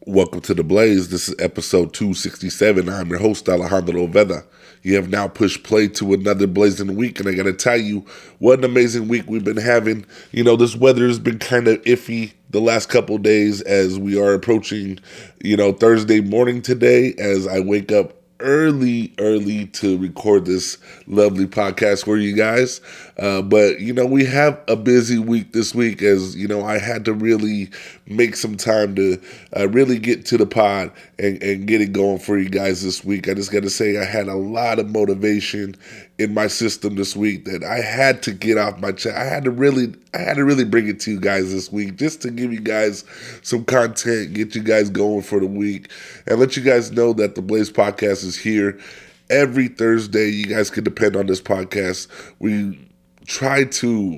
Welcome to The Blaze. This is episode 267. I'm your host, Alejandro Oveda. You have now pushed play to another blazing week, and I got to tell you, what an amazing week we've been having. This weather has been kind of iffy the last couple days as we are approaching, Thursday morning today as I wake up early to record this lovely podcast for you guys. But we have a busy week this week as, I had to really make some time to really get to the pod and get it going for you guys this week. I just got to say I had a lot of motivation in my system this week that I had to get off my chest. I had to really bring it to you guys this week just to give you guys some content, get you guys going for the week, and let you guys know that the Blaze Podcast is here every Thursday. You guys can depend on this podcast. We try to,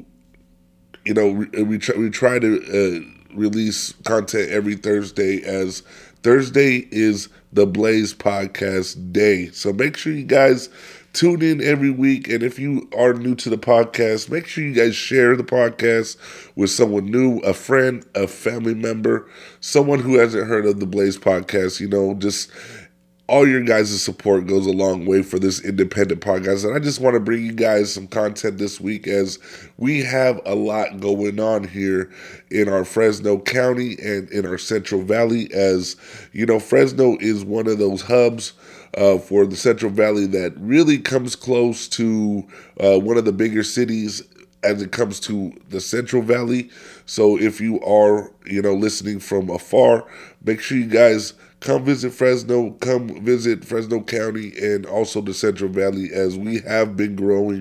we try to release content every Thursday, as Thursday is the Blaze Podcast Day. So make sure you guys tune in every week, and if you are new to the podcast, make sure you guys share the podcast with someone new, a friend, a family member, someone who hasn't heard of the Blaze Podcast. Just all your guys' support goes a long way for this independent podcast. And I just want to bring you guys some content this week as we have a lot going on here in our Fresno County and in our Central Valley. As Fresno is one of those hubs for the Central Valley that really comes close to one of the bigger cities as it comes to the Central Valley. So if you are, listening from afar, make sure you guys come visit Fresno, come visit Fresno County and also the Central Valley, as we have been growing.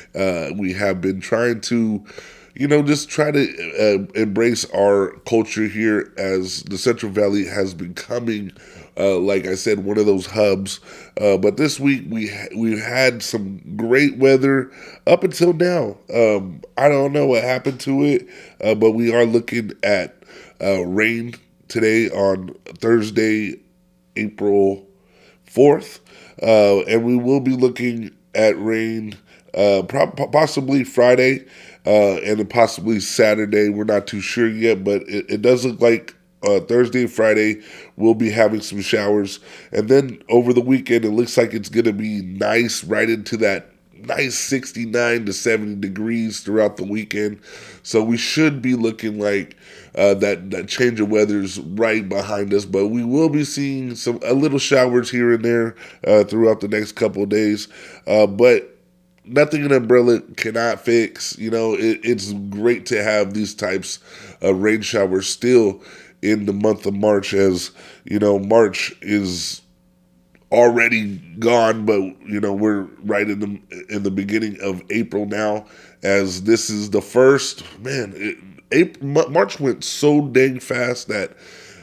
We have been trying to, just try to embrace our culture here, as the Central Valley has becoming, like I said, one of those hubs. But this week we've had some great weather up until now. I don't know what happened to it, but we are looking at rain today on Thursday, April 4th, and we will be looking at rain possibly Friday and then possibly Saturday. We're not too sure yet, but it does look like Thursday and Friday we'll be having some showers, and then over the weekend it looks like it's going to be nice, right into that nice 69 to 70 degrees throughout the weekend. So we should be looking like that change of weather's right behind us, but we will be seeing a little showers here and there throughout the next couple of days. But nothing an umbrella cannot fix. It's great to have these types of rain showers still in the month of March, as March is already gone, but we're right in the beginning of April now, as this is the first. March went so dang fast that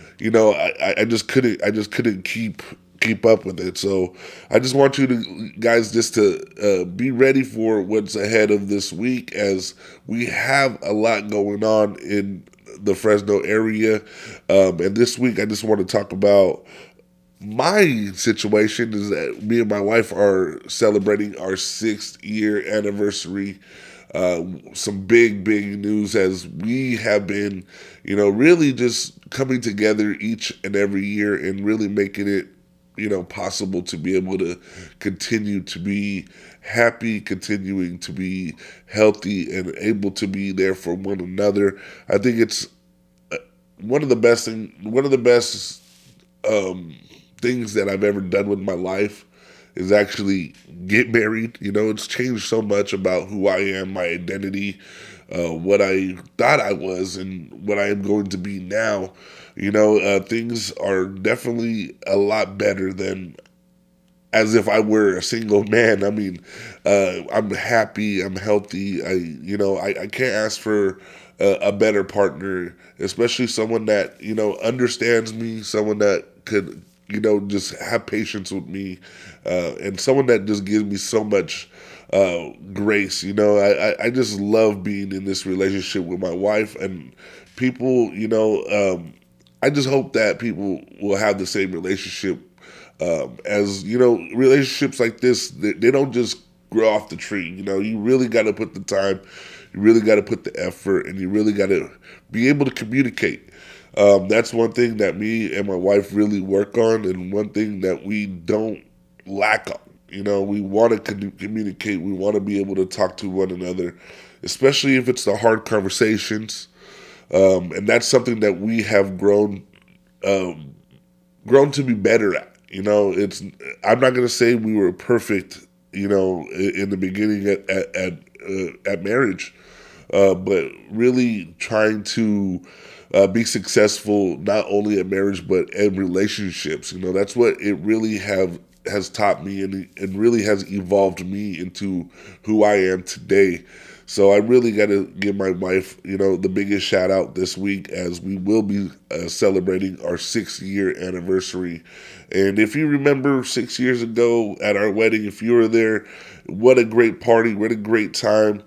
I just couldn't keep up with it. So I just want you to guys just to be ready for what's ahead of this week, as we have a lot going on in the Fresno area. And this week I just want to talk about my situation. Is that me and my wife are celebrating our 6th year anniversary. Some big news, as we have been, really just coming together each and every year and really making it, possible to be able to continue to be happy, continuing to be healthy, and able to be there for one another. I think it's one of the best things that I've ever done with my life is actually get married. It's changed so much about who I am, my identity, what I thought I was, and what I am going to be now. Things are definitely a lot better than as if I were a single man. I mean, I'm happy, I'm healthy. I can't ask for a better partner, especially someone that, understands me, someone that could, just have patience with me, and someone that just gives me so much grace. I just love being in this relationship with my wife, and people, I just hope that people will have the same relationship. As relationships like this, they don't just grow off the tree. You really got to put the time, you really got to put the effort, and you really got to be able to communicate. That's one thing that me and my wife really work on, and one thing that we don't lack on. We want to communicate. We want to be able to talk to one another, especially if it's the hard conversations. And that's something that we have grown to be better at. It's I'm not going to say we were perfect. In the beginning at marriage, but really trying to be successful not only at marriage but in relationships. That's what it really has taught me, and really has evolved me into who I am today. So I really got to give my wife, the biggest shout out this week, as we will be celebrating our 6-year anniversary. And if you remember 6 years ago at our wedding, if you were there, what a great party, what a great time.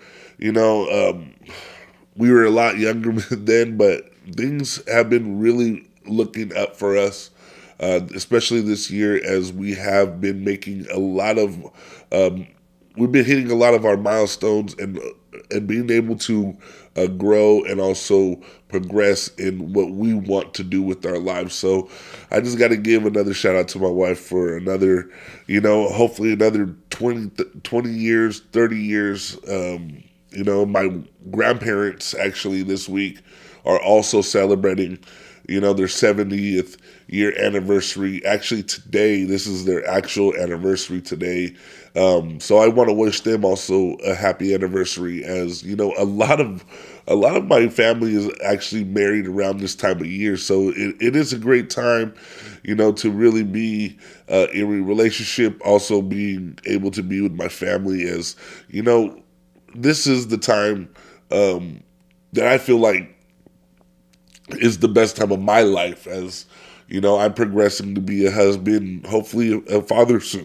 We were a lot younger then, but things have been really looking up for us, especially this year, as we have been making a lot of, we've been hitting a lot of our milestones, and being able to grow and also progress in what we want to do with our lives. So I just got to give another shout out to my wife for another, hopefully another 20 years, 30 years. My grandparents actually this week are also celebrating, their 70th year anniversary. Actually today, this is their actual anniversary today. So I want to wish them also a happy anniversary, as a lot of my family is actually married around this time of year. So it is a great time, to really be in a relationship, also being able to be with my family, as this is the time that I feel like is the best time of my life, as I'm progressing to be a husband, hopefully a father soon.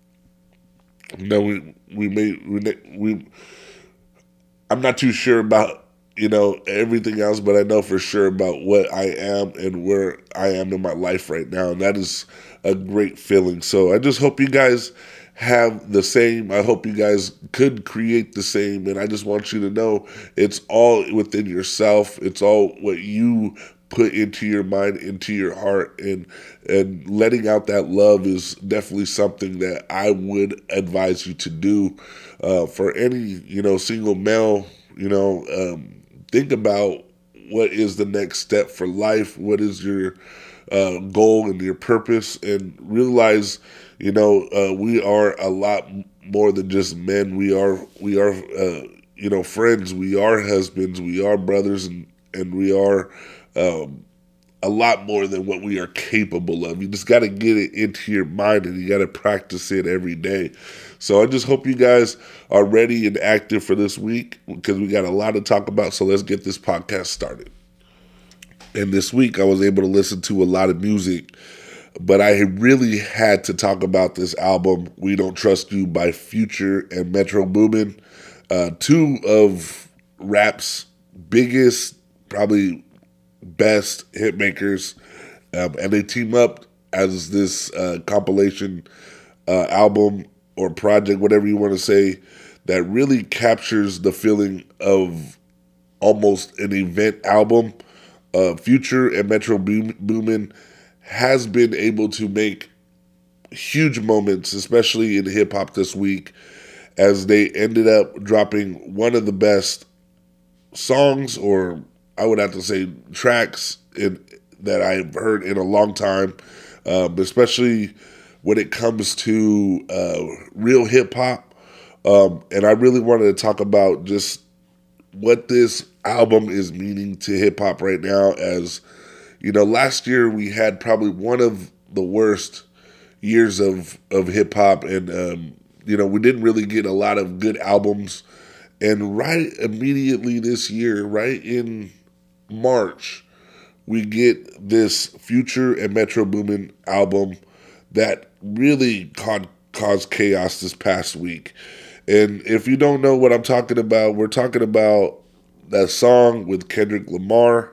I'm not too sure about everything else, but I know for sure about what I am and where I am in my life right now, and that is a great feeling. So I just hope you guys have the same. I hope you guys could create the same, and I just want you to know it's all within yourself. It's all what you put into your mind, into your heart, and letting out that love is definitely something that I would advise you to do. For any single male, think about what is the next step for life. What is your goal and your purpose, and realize we are a lot more than just men. We are friends. We are husbands. We are brothers, and we are a lot more than what we are capable of. You just got to get it into your mind, and you got to practice it every day. So I just hope you guys are ready and active for this week, because we got a lot to talk about. So let's get this podcast started. And this week I was able to listen to a lot of music, but I really had to talk about this album, We Don't Trust You by Future and Metro Boomin, two of rap's biggest, probably best hit makers, and they team up as this compilation album or project, whatever you want to say, that really captures the feeling of almost an event album. Future and Metro Boomin has been able to make huge moments, especially in hip hop this week, as they ended up dropping one of the best songs, or I would have to say tracks, that I've heard in a long time, especially when it comes to real hip hop. And I really wanted to talk about just what this album is meaning to hip hop right now. As last year we had probably one of the worst years of hip hop, and we didn't really get a lot of good albums. And right immediately this year, right in March, we get this Future and Metro Boomin album that really caused chaos this past week. And if you don't know what I'm talking about, we're talking about that song with Kendrick Lamar.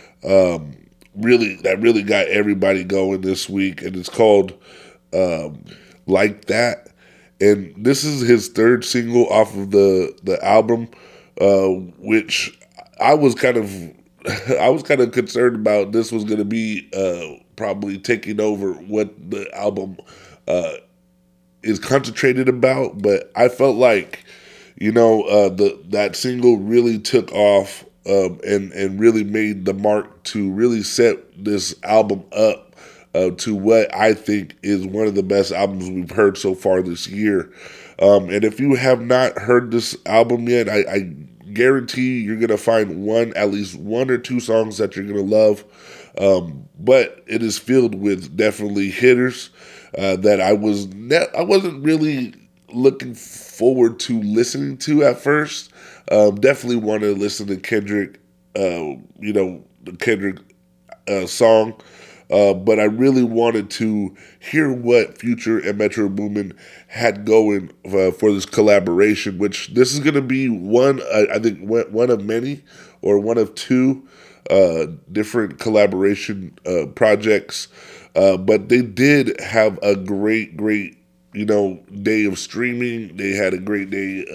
That really got everybody going this week, and it's called Like That. And this is his third single off of the album, which I was kind of I was kind of concerned about this was going to be probably taking over what the album is concentrated about, but I felt like, that single really took off, and really made the mark to really set this album up to what I think is one of the best albums we've heard so far this year. And if you have not heard this album yet, I guarantee you're gonna find at least one or two songs that you're gonna love. But it is filled with definitely hitters that I wasn't really looking forward to listening to at first. Definitely wanted to listen to Kendrick, the Kendrick song. But I really wanted to hear what Future and Metro Boomin had going for this collaboration, which this is going to be I think one of many, or one of two different collaboration projects. But they did have a great, day of streaming. They had a great day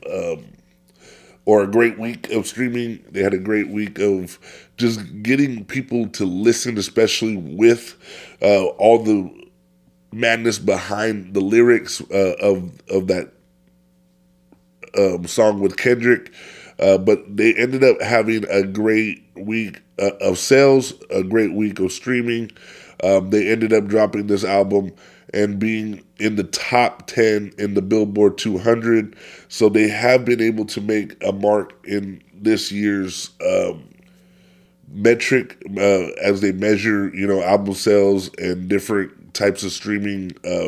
or a great week of streaming. They had a great week of just getting people to listen, especially with all the madness behind the lyrics of that song with Kendrick. But they ended up having a great week of sales, a great week of streaming. They ended up dropping this album and being in the top 10 in the Billboard 200. So they have been able to make a mark in this year's metric as they measure, album sales and different types of streaming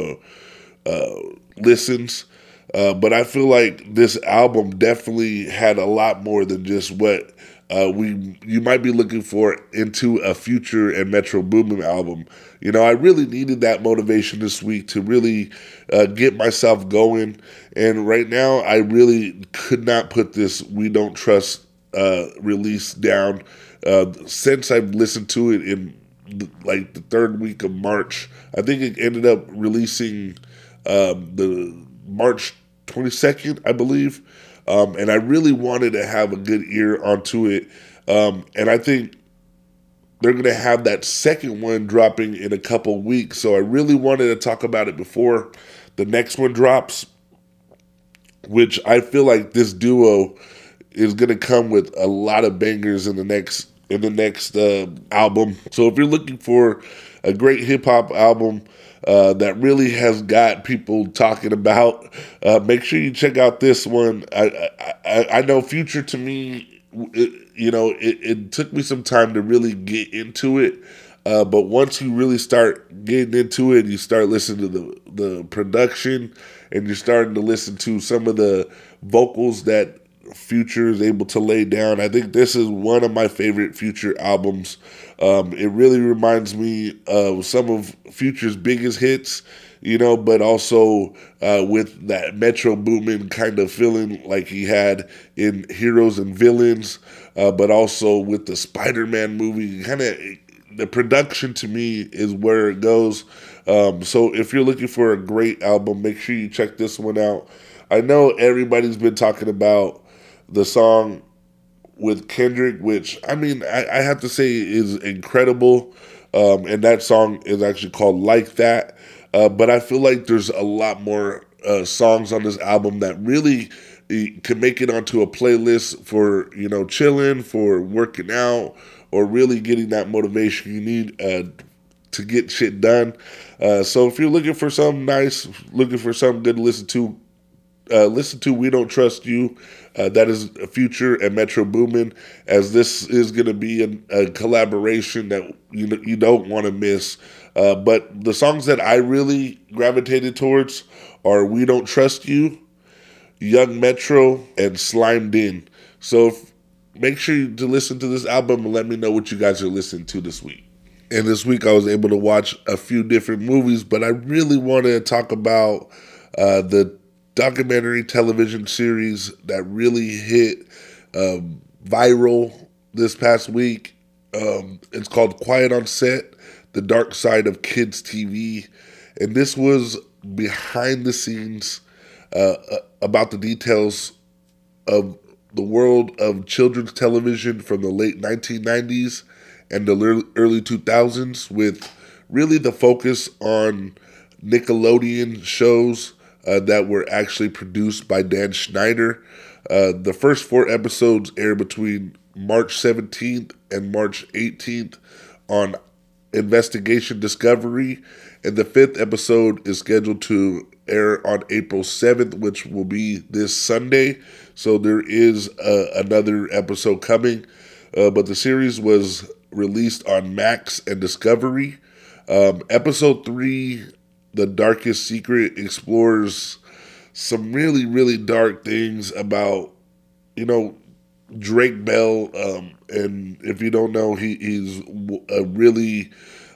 listens. But I feel like this album definitely had a lot more than just what you might be looking for into a Future and Metro Boomin album. I really needed that motivation this week to really get myself going. And right now, I really could not put this We Don't Trust release down. Since I've listened to it in the third week of March, I think it ended up releasing the March 22nd, I believe. And I really wanted to have a good ear onto it. And I think they're going to have that second one dropping in a couple weeks. So I really wanted to talk about it before the next one drops, which I feel like this duo is going to come with a lot of bangers in the next album. So if you're looking for a great hip hop album that really has got people talking about, make sure you check out this one. I know Future, to me, it took me some time to really get into it. But once you really start getting into it, you start listening to the production, and you're starting to listen to some of the vocals that Future is able to lay down. I think this is one of my favorite Future albums. It really reminds me of some of Future's biggest hits, but also with that Metro Boomin kind of feeling like he had in Heroes and Villains, but also with the Spider-Man movie. Kind of the production, to me, is where it goes. So if you're looking for a great album, make sure you check this one out. I know everybody's been talking about the song with Kendrick, which, I have to say is incredible. And that song is actually called Like That. But I feel like there's a lot more songs on this album that really can make it onto a playlist for, chilling, for working out, or really getting that motivation you need to get shit done. So if you're looking for something nice, looking for something good to listen to We Don't Trust You. That is a Future and Metro Boomin, as this is going to be a collaboration that you don't want to miss. But the songs that I really gravitated towards are We Don't Trust You, Young Metro, and Slimed In. So make sure to listen to this album and let me know what you guys are listening to this week. And this week I was able to watch a few different movies, but I really wanted to talk about the documentary television series that really hit viral this past week. It's called Quiet on Set, The Dark Side of Kids TV. And this was behind the scenes about the details of the world of children's television from the late 1990s and the early 2000s, with really the focus on Nickelodeon shows that were actually produced by Dan Schneider. The first 4 episodes aired between March 17th and March 18th on Investigation Discovery, and the 5th episode is scheduled to air on April 7th, which will be this Sunday. So there is another episode coming, but the series was released on Max and Discovery. Episode 3, The Darkest Secret, explores some really, really dark things about, Drake Bell. And if you don't know, he's a really,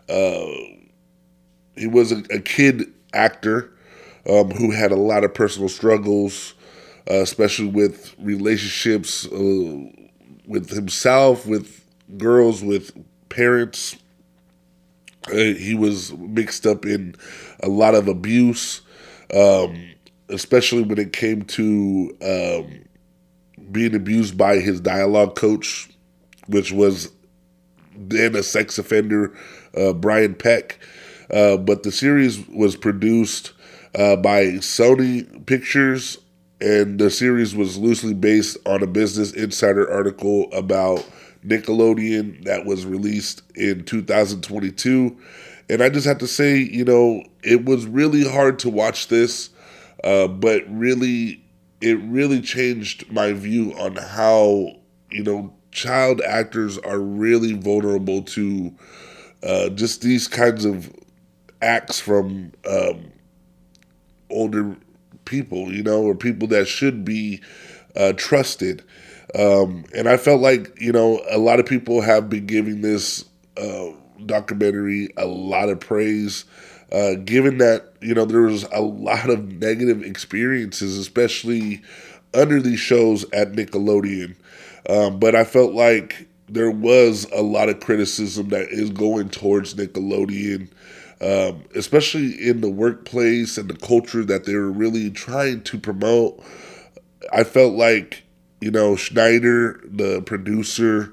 he was a kid actor who had a lot of personal struggles, especially with relationships with himself, with girls, with parents. He was mixed up in a lot of abuse, especially when it came to being abused by his dialogue coach, which was then a sex offender, Brian Peck. But the series was produced by Sony Pictures, and the series was loosely based on a Business Insider article about Nickelodeon that was released in 2022. And I just have to say, it was really hard to watch this, but really, it really changed my view on how, child actors are really vulnerable to just these kinds of acts from older people, or people that should be trusted. And I felt like, a lot of people have been giving this documentary a lot of praise, given that, there was a lot of negative experiences, especially under these shows at Nickelodeon. But I felt like there was a lot of criticism that is going towards Nickelodeon, especially in the workplace and the culture that they were really trying to promote. I felt like, Schneider, the producer,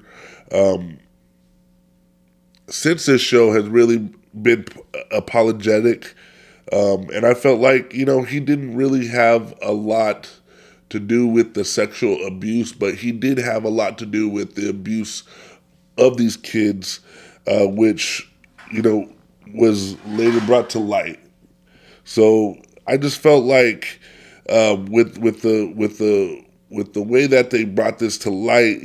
since this show has really been apologetic, and I felt like, he didn't really have a lot to do with the sexual abuse, but he did have a lot to do with the abuse of these kids, which, was later brought to light. So I just felt like with the way that they brought this to light,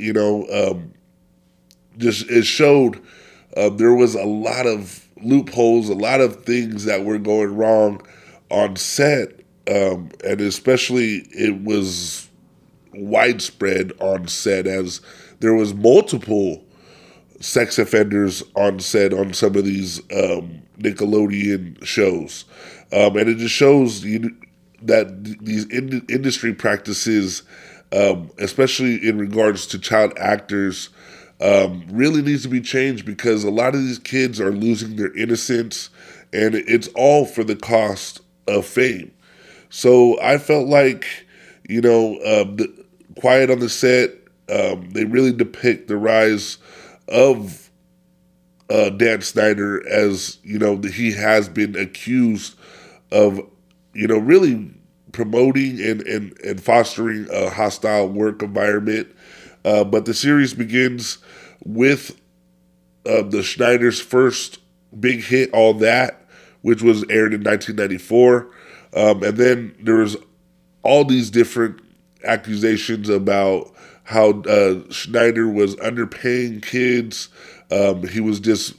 just it showed there was a lot of loopholes, a lot of things that were going wrong on set, and especially it was widespread on set, as there was multiple sex offenders on set on some of these Nickelodeon shows, and it just shows that these industry practices, especially in regards to child actors, really needs to be changed, because a lot of these kids are losing their innocence, and it's all for the cost of fame. So I felt like, the Quiet on the Set, they really depict the rise of Dan Schneider, as, he has been accused of, really promoting and fostering a hostile work environment. But the series begins with the Schneider's first big hit, All That, which was aired in 1994. And then there was all these different accusations about how Schneider was underpaying kids. He was just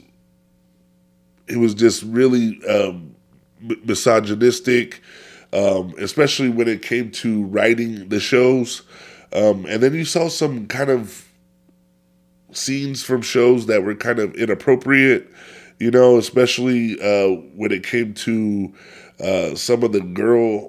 really misogynistic, especially when it came to writing the shows. And then you saw some kind of scenes from shows that were kind of inappropriate, especially when it came to some of the girl,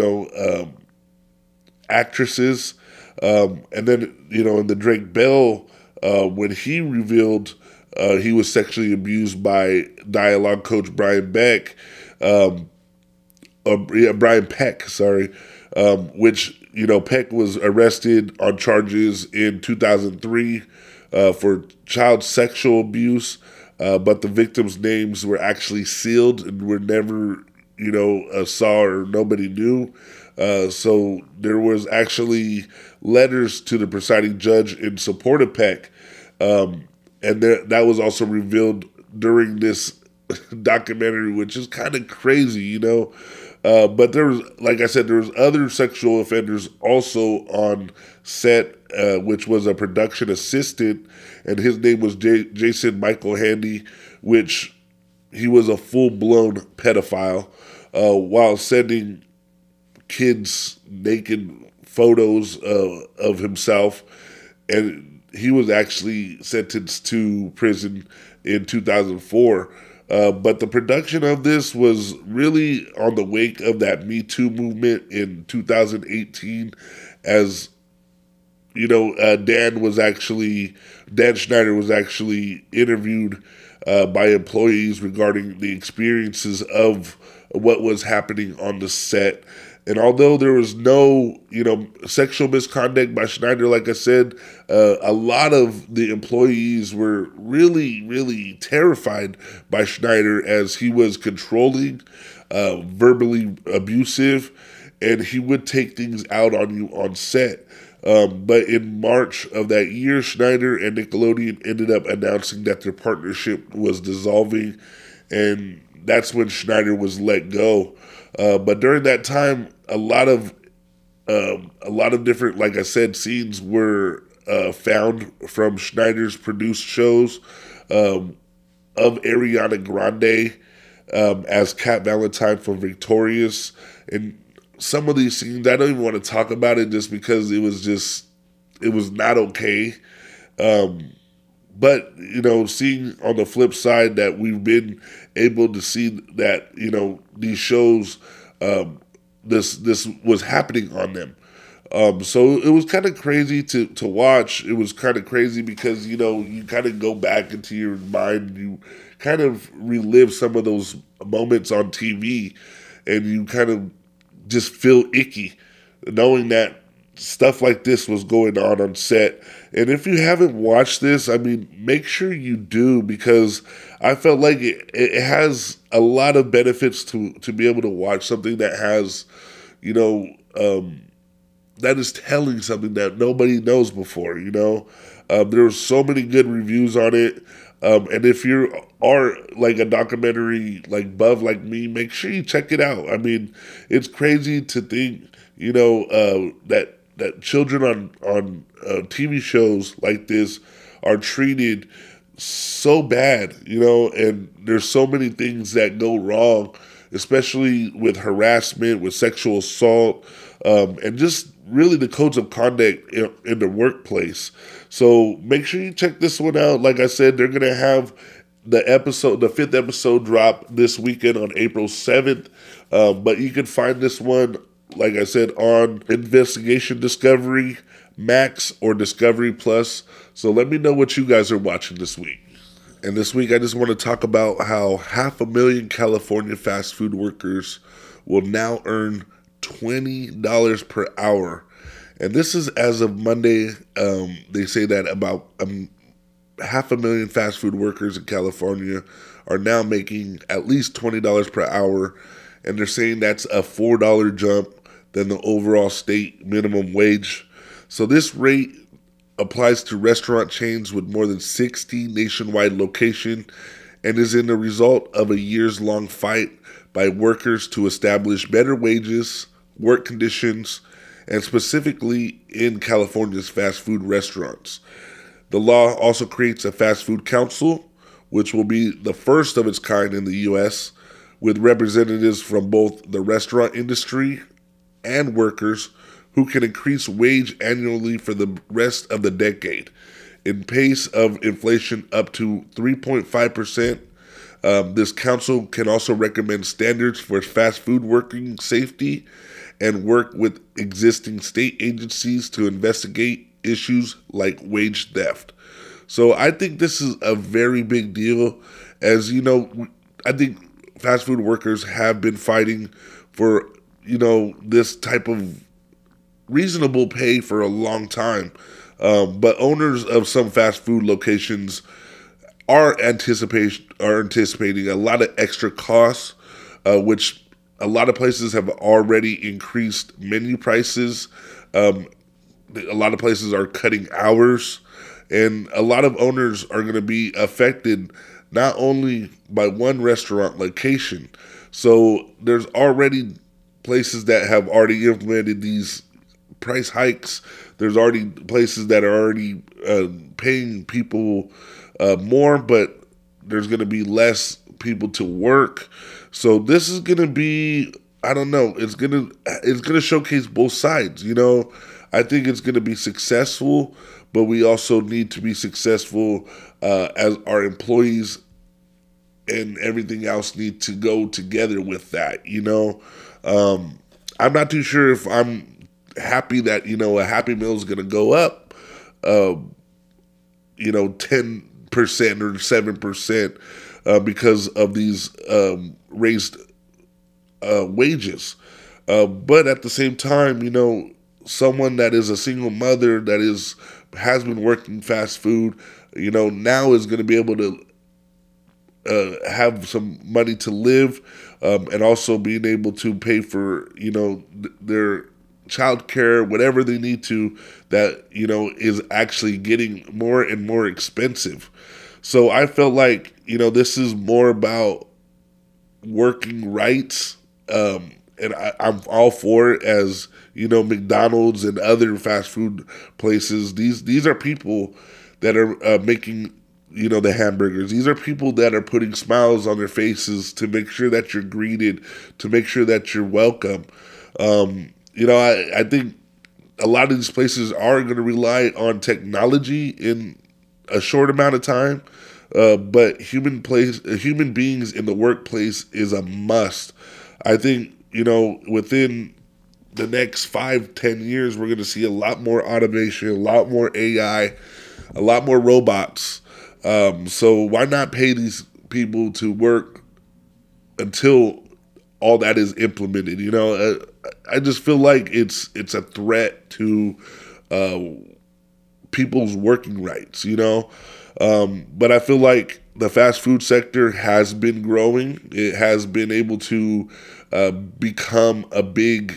actresses. And then, in the Drake Bell, when he revealed he was sexually abused by dialogue coach Brian Peck, sorry, which, Peck was arrested on charges in 2003 for child sexual abuse, but the victims' names were actually sealed and were never, saw or nobody knew. So there was actually letters to the presiding judge in support of Peck, and that was also revealed during this documentary, which is kind of crazy. But there was, like I said, there was other sexual offenders also on set, which was a production assistant, and his name was Jason Michael Handy, which he was a full-blown pedophile, while sending kids naked photos of himself, and he was actually sentenced to prison in 2004. But the production of this was really on the wake of that Me Too movement in 2018, as Dan Schneider was actually interviewed by employees regarding the experiences of what was happening on the set. And although there was no, sexual misconduct by Schneider, like I said, a lot of the employees were really, really terrified by Schneider, as he was controlling, verbally abusive, and he would take things out on you on set. But in March of that year, Schneider and Nickelodeon ended up announcing that their partnership was dissolving, and that's when Schneider was let go. But during that time, a lot of different, like I said, scenes were found from Schneider's produced shows of Ariana Grande as Cat Valentine from Victorious. And some of these scenes, I don't even want to talk about it just because it was not okay. But, seeing on the flip side that we've been able to see that, these shows, this was happening on them. So it was kind of crazy to watch. It was kind of crazy because, you kind of go back into your mind, you kind of relive some of those moments on TV, and you kind of just feel icky knowing that stuff like this was going on set. And if you haven't watched this, make sure you do, because I felt like it has a lot of benefits to be able to watch something that has, that is telling something that nobody knows before. There were so many good reviews on it. And if you are like a documentary like buff like me, make sure you check it out. It's crazy to think, that children on TV shows like this are treated so bad, and there's so many things that go wrong, especially with harassment, with sexual assault, and just really the codes of conduct in the workplace. So make sure you check this one out. Like I said, they're going to have the 5th episode drop this weekend on April 7th. But you can find this one, like I said, on Investigation Discovery, Max, or Discovery Plus. So let me know what you guys are watching this week. And this week, I just want to talk about how 500,000 California fast food workers will now earn $20 per hour. And this is as of Monday. They say that about 500,000 fast food workers in California are now making at least $20 per hour. And they're saying that's a $4 jump than the overall state minimum wage. So this rate applies to restaurant chains with more than 60 nationwide locations, and is in the result of a years-long fight by workers to establish better wages, work conditions, and specifically in California's fast food restaurants. The law also creates a fast food council, which will be the first of its kind in the U.S., with representatives from both the restaurant industry and workers who can increase wage annually for the rest of the decade in pace of inflation up to 3.5%. This council can also recommend standards for fast food working safety and work with existing state agencies to investigate issues like wage theft. So I think this is a very big deal. As you know, I think fast food workers have been fighting for, this type of reasonable pay for a long time. But owners of some fast food locations are anticipating a lot of extra costs, which a lot of places have already increased menu prices. A lot of places are cutting hours, and a lot of owners are going to be affected not only by one restaurant location. So there's already places that have already implemented these price hikes. There's already places that are already paying people more, but there's going to be less people to work. So this is going to be, I don't know, it's gonna showcase both sides. I think it's going to be successful, but we also need to be successful as our employees, and everything else need to go together with that. I'm not too sure if I'm happy that a Happy Meal is going to go up, 10% or 7% because of these raised wages. But at the same time, someone that is a single mother that has been working fast food, now is going to be able to have some money to live, and also being able to pay for their child care, whatever they need to, that is actually getting more and more expensive. So I felt like this is more about working rights, and I'm all for it. As McDonald's and other fast food places, these are people that are making the hamburgers. These are people that are putting smiles on their faces to make sure that you're greeted, to make sure that you're welcome. I think a lot of these places are going to rely on technology in a short amount of time, but human beings in the workplace is a must. I think within the next 5-10 years, we're going to see a lot more automation, a lot more AI, a lot more robots. So why not pay these people to work until all that is implemented? I just feel like it's a threat to people's working rights. But I feel like the fast food sector has been growing. It has been able to become a big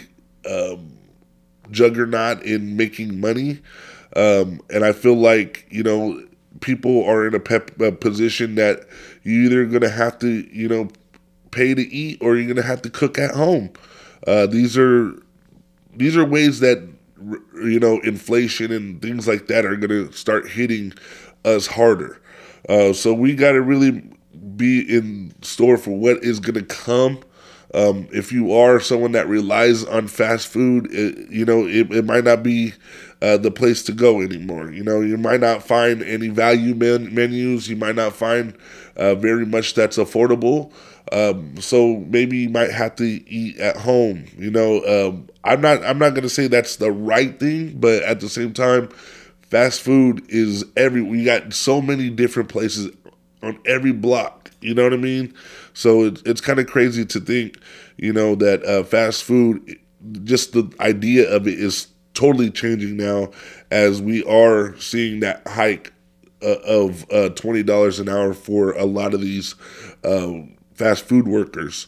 juggernaut in making money, and I feel like people are in a position that you're either going to have to pay to eat, or you're going to have to cook at home. These are ways that inflation and things like that are going to start hitting us harder. So we got to really be in store for what is going to come. If you are someone that relies on fast food, it might not be the place to go anymore. You might not find any value menus. You might not find very much that's affordable. So maybe you might have to eat at home. I'm not going to say that's the right thing, but at the same time, fast food is we got so many different places on every block. You know what I mean? So it's kind of crazy to think, that fast food, just the idea of it is totally changing now, as we are seeing that hike of $20 an hour for a lot of these fast food workers.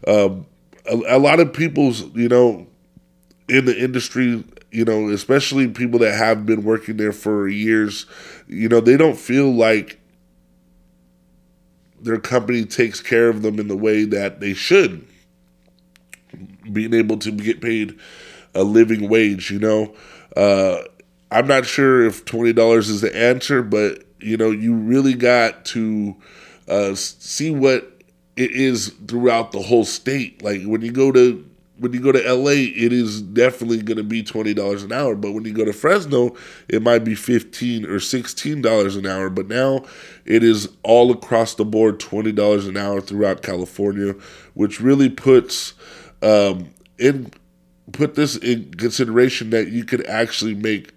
A lot of people's, in the industry, especially people that have been working there for years, they don't feel like their company takes care of them in the way that they should, being able to get paid a living wage. I'm not sure if $20 is the answer, but you really got to see what it is throughout the whole state. Like when you go to LA, it is definitely going to be $20 an hour. But when you go to Fresno, it might be $15 or $16 an hour. But now it is all across the board $20 an hour throughout California, which really puts this in consideration that you could actually make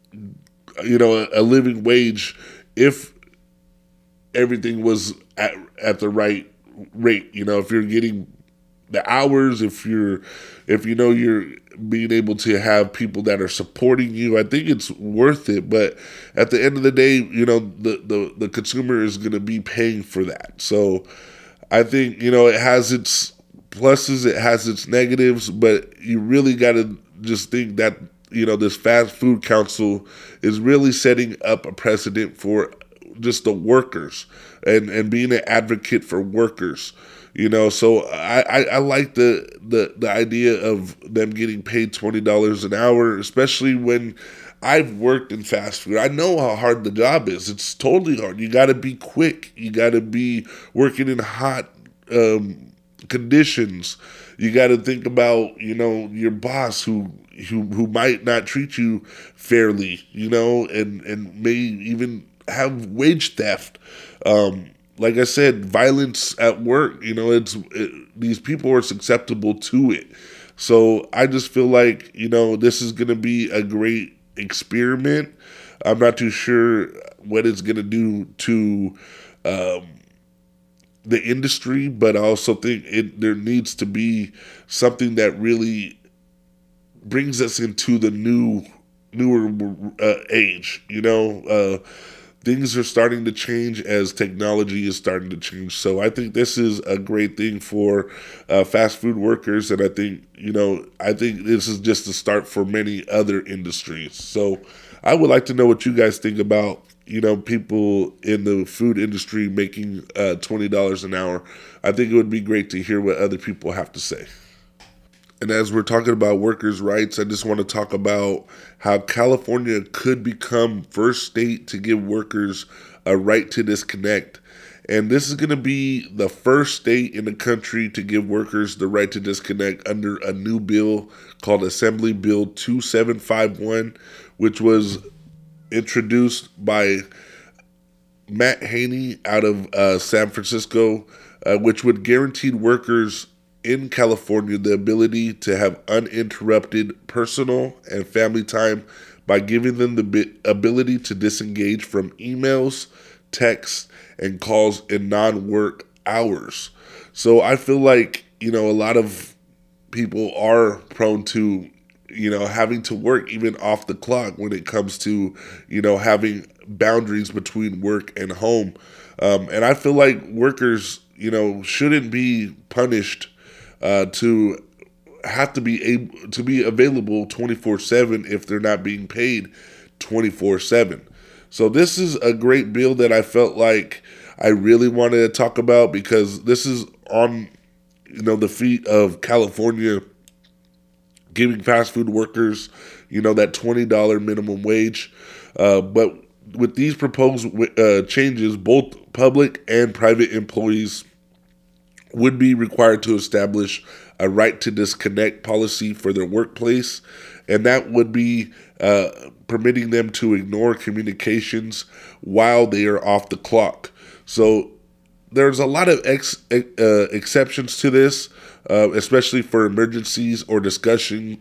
a living wage if everything was at the right rate. If you're getting the hours, if you know you're being able to have people that are supporting you, I think it's worth it. But at the end of the day, you know, the consumer is going to be paying for that. So I think, you know, it has its pluses, it has its negatives, but you really got to just think that, you know, this fast food council is really setting up a precedent for just the workers and being an advocate for workers. You know, so I like the idea of them getting paid $20 an hour, especially when I've worked in fast food. I know how hard the job is. It's totally hard. You got to be quick. You got to be working in hot conditions. You got to think about, you know, your boss who might not treat you fairly, you know, and may even have wage theft. Like I said, violence at work, you know, these people are susceptible to it. So I just feel like, you know, this is going to be a great experiment. I'm not too sure what it's going to do to the industry, but I also think there needs to be something that really brings us into the newer age, you know. Things are starting to change as technology is starting to change. So I think this is a great thing for fast food workers. And I think, you know, I think this is just the start for many other industries. So I would like to know what you guys think about, you know, people in the food industry making $20 an hour. I think it would be great to hear what other people have to say. And as we're talking about workers' rights, I just want to talk about how California could become first state to give workers a right to disconnect. And this is going to be the first state in the country to give workers the right to disconnect under a new bill called Assembly Bill 2751, which was introduced by Matt Haney out of San Francisco, which would guarantee workers in California the ability to have uninterrupted personal and family time by giving them the ability to disengage from emails, texts, and calls in non-work hours. So I feel like, you know, a lot of people are prone to, you know, having to work even off the clock when it comes to, you know, having boundaries between work and home. And I feel like workers, you know, shouldn't be punished to have to be able to be available 24/7 if they're not being paid 24/7. So this is a great bill that I felt like I really wanted to talk about because this is on, you know, the feet of California giving fast food workers, you know, that $20 minimum wage. But with these proposed changes, both public and private employees would be required to establish a right to disconnect policy for their workplace, and that would be permitting them to ignore communications while they are off the clock. So there's a lot of exceptions to this, especially for emergencies or discussions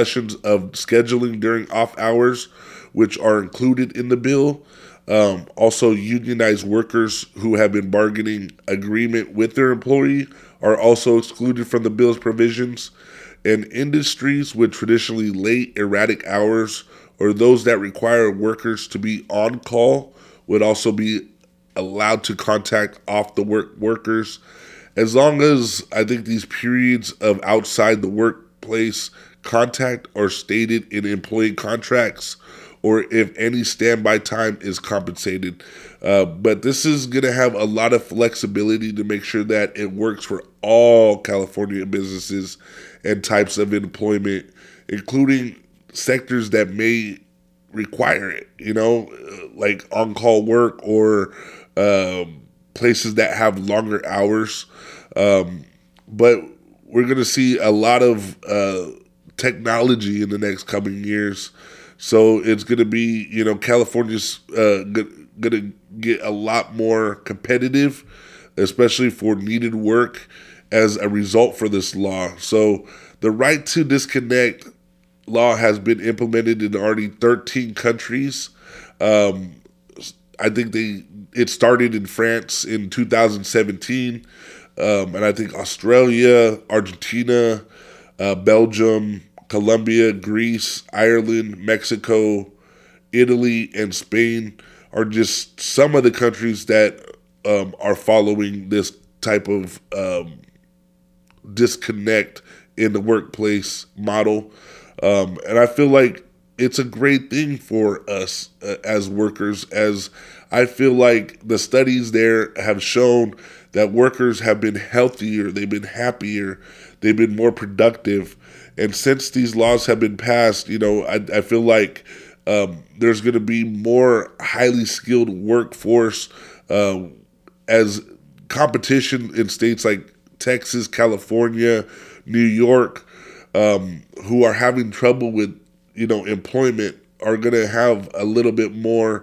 of scheduling during off hours, which are included in the bill. Also, unionized workers who have been bargaining agreement with their employee are also excluded from the bill's provisions. And industries with traditionally late, erratic hours or those that require workers to be on call would also be allowed to contact off the workers, as long as I think these periods of outside the workplace contact are stated in employee contracts, or if any standby time is compensated. But this is going to have a lot of flexibility to make sure that it works for all California businesses and types of employment, including sectors that may require it, you know, like on-call work or places that have longer hours. But we're going to see a lot of technology in the next coming years. So it's going to be, you know, California's going to get a lot more competitive, especially for needed work as a result for this law. So the right to disconnect law has been implemented in already 13 countries. I think it started in France in 2017. and I think Australia, Argentina, Belgium, Colombia, Greece, Ireland, Mexico, Italy, and Spain are just some of the countries that are following this type of disconnect in the workplace model. And I feel like it's a great thing for us as workers, as I feel like the studies there have shown that workers have been healthier, they've been happier, they've been more productive. And since these laws have been passed, I feel like there's going to be more highly skilled workforce as competition in states like Texas, California, New York, who are having trouble with, employment, are going to have a little bit more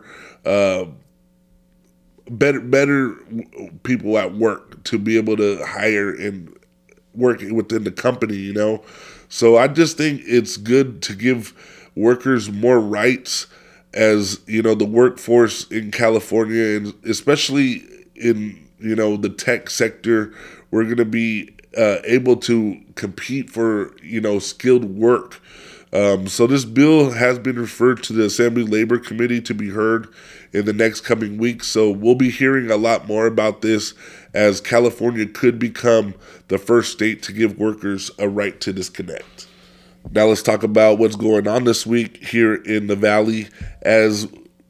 better people at work to be able to hire and work within the company, So I just think it's good to give workers more rights as, the workforce in California, and especially in, the tech sector. We're going to be able to compete for, skilled work. So this bill has been referred to the Assembly Labor Committee to be heard in the next coming weeks. So we'll be hearing a lot more about this, as California could become the first state to give workers a right to disconnect. Now let's talk about what's going on this week here in the Valley. As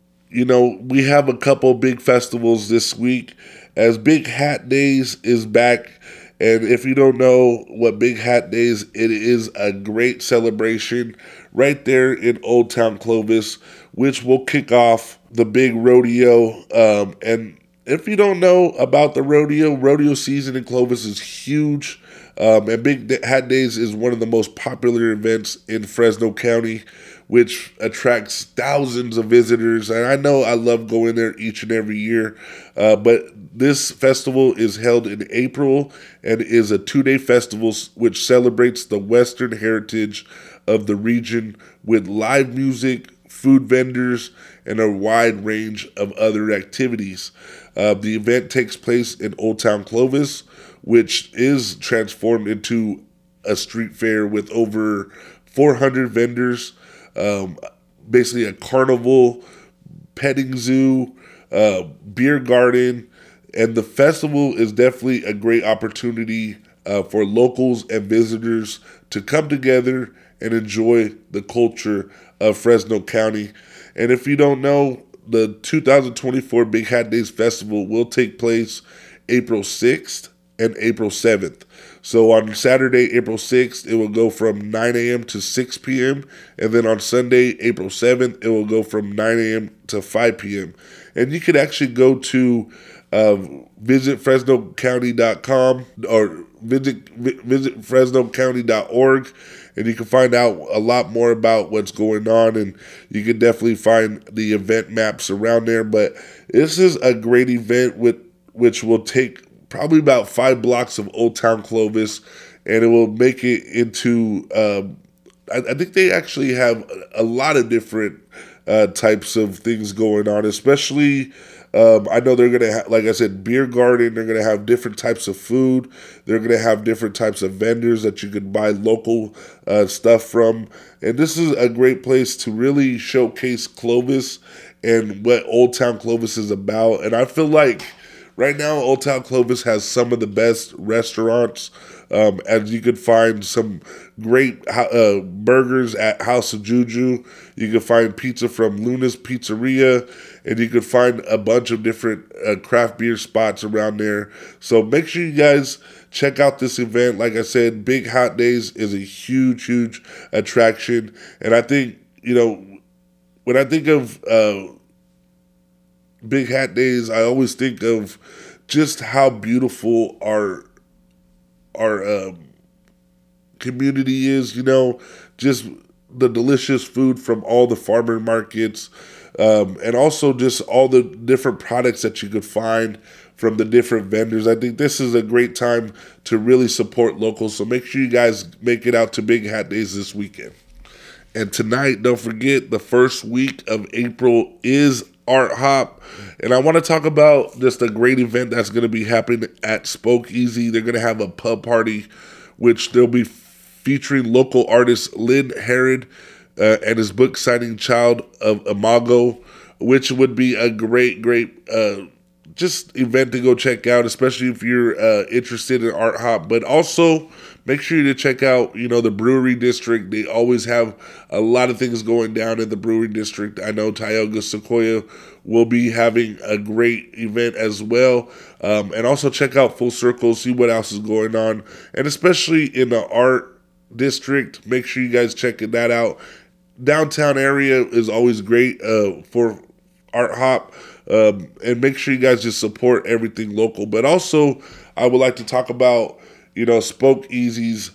we have a couple big festivals this week, as Big Hat Days is back. And if you don't know what Big Hat Days, it is a great celebration right there in Old Town Clovis, which will kick off the big rodeo. And if you don't know about the rodeo season in Clovis is huge. And Big Hat Days is one of the most popular events in Fresno County, which attracts thousands of visitors. And I know I love going there each and every year. But this festival is held in April and is a 2-day festival which celebrates the Western heritage of the region with live music, food vendors, and a wide range of other activities. The event takes place in Old Town Clovis, which is transformed into a street fair with over 400 vendors, basically a carnival, petting zoo, beer garden, and the festival is definitely a great opportunity for locals and visitors to come together and enjoy the culture of Fresno County. And if you don't know, the 2024 Big Hat Days Festival will take place April 6th and April 7th. So on Saturday, April 6th, it will go from 9 a.m. to 6 p.m. And then on Sunday, April 7th, it will go from 9 a.m. to 5 p.m. And you can actually go to visit FresnoCounty.com or visit FresnoCounty.org, and you can find out a lot more about what's going on, and you can definitely find the event maps around there. But this is a great event which will take probably about 5 blocks of Old Town Clovis, and it will make it into, I think they actually have a lot of different types of things going on, especially I know they're going to have, like I said, beer garden. They're going to have different types of food. They're going to have different types of vendors that you can buy local stuff from. And this is a great place to really showcase Clovis and what Old Town Clovis is about. And I feel like right now, Old Town Clovis has some of the best restaurants. As you could find some great burgers at House of Juju. You can find pizza from Luna's Pizzeria, and you can find a bunch of different craft beer spots around there. So make sure you guys check out this event. Like I said, Big Hat Days is a huge, huge attraction. And I think, when I think of Big Hat Days, I always think of just how beautiful our community is, just the delicious food from all the farmer markets, and also just all the different products that you could find from the different vendors. I think this is a great time to really support locals. So make sure you guys make it out to Big Hat Days this weekend. And tonight, don't forget, the first week of April is Art Hop. And I want to talk about just a great event that's going to be happening at Spoke Easy. They're going to have a pub party, which they'll be featuring local artist Lynn Herod and his book signing Child of Imago, which would be a great just event to go check out, especially if you're interested in Art Hop. But also make sure to check out, the Brewery District. They always have a lot of things going down in the Brewery District. I know Tioga Sequoia will be having a great event as well. And also check out Full Circle, see what else is going on. And especially in the Art District, make sure you guys check that out. Downtown area is always great for Art Hop. And make sure you guys just support everything local. But also, I would like to talk about, Spoke Easy's,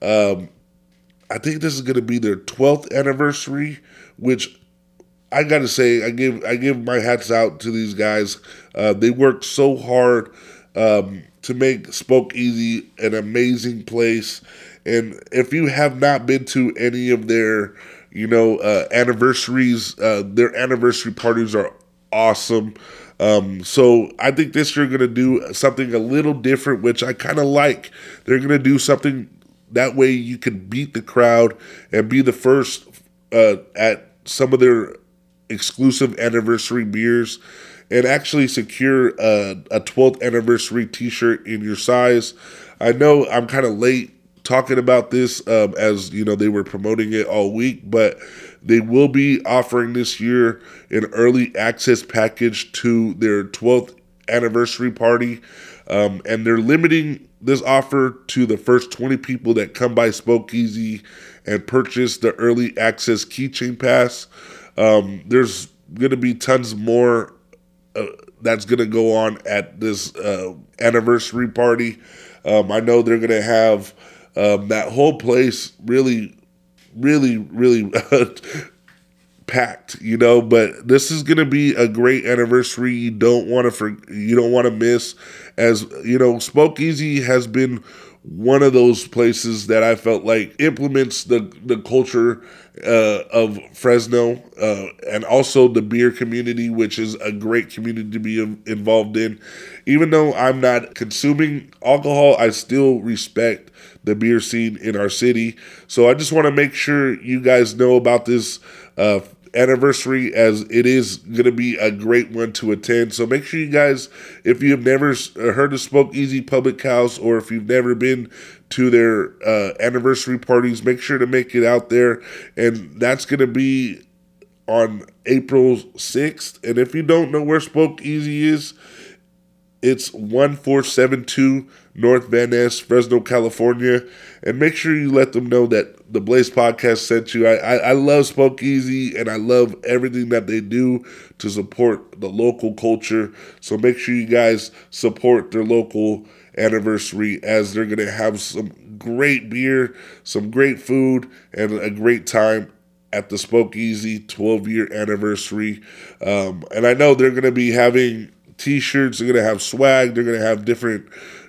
I think this is going to be their 12th anniversary, which I got to say, I give my hats out to these guys. They worked so hard to make Spoke Easy an amazing place. And if you have not been to any of their, anniversaries, their anniversary parties are awesome. So I think this year going to do something a little different, which I kind of like. They're going to do something that way you can beat the crowd and be the first at some of their exclusive anniversary beers and actually secure a 12th anniversary t-shirt in your size. I know I'm kind of late talking about this as they were promoting it all week, but they will be offering this year an early access package to their 12th anniversary party, and they're limiting this offer to the first 20 people that come by Spoke Easy and purchase the early access keychain pass. There's going to be tons more that's going to go on at this anniversary party. I know they're going to have that whole place really packed, but this is going to be a great anniversary. You don't want to miss, as Spoke Easy has been one of those places that I felt like implements the culture of Fresno and also the beer community, which is a great community to be involved in. Even though I'm not consuming alcohol, I still respect the beer scene in our city. So I just want to make sure you guys know about this anniversary, as it is going to be a great one to attend. So make sure you guys, if you have never heard of Spoke Easy Public House, or if you've never been to their anniversary parties, make sure to make it out there. And that's going to be on April 6th. And if you don't know where Spoke Easy is, it's 1472 North Van Ness, Fresno, California. And make sure you let them know that the Blaze Podcast sent you. I love Spoke Easy, and I love everything that they do to support the local culture. So make sure you guys support their local anniversary, as they're going to have some great beer, some great food, and a great time at the Spoke Easy 12-year anniversary. And I know they're going to be having t-shirts, they're going to have swag, they're going to have different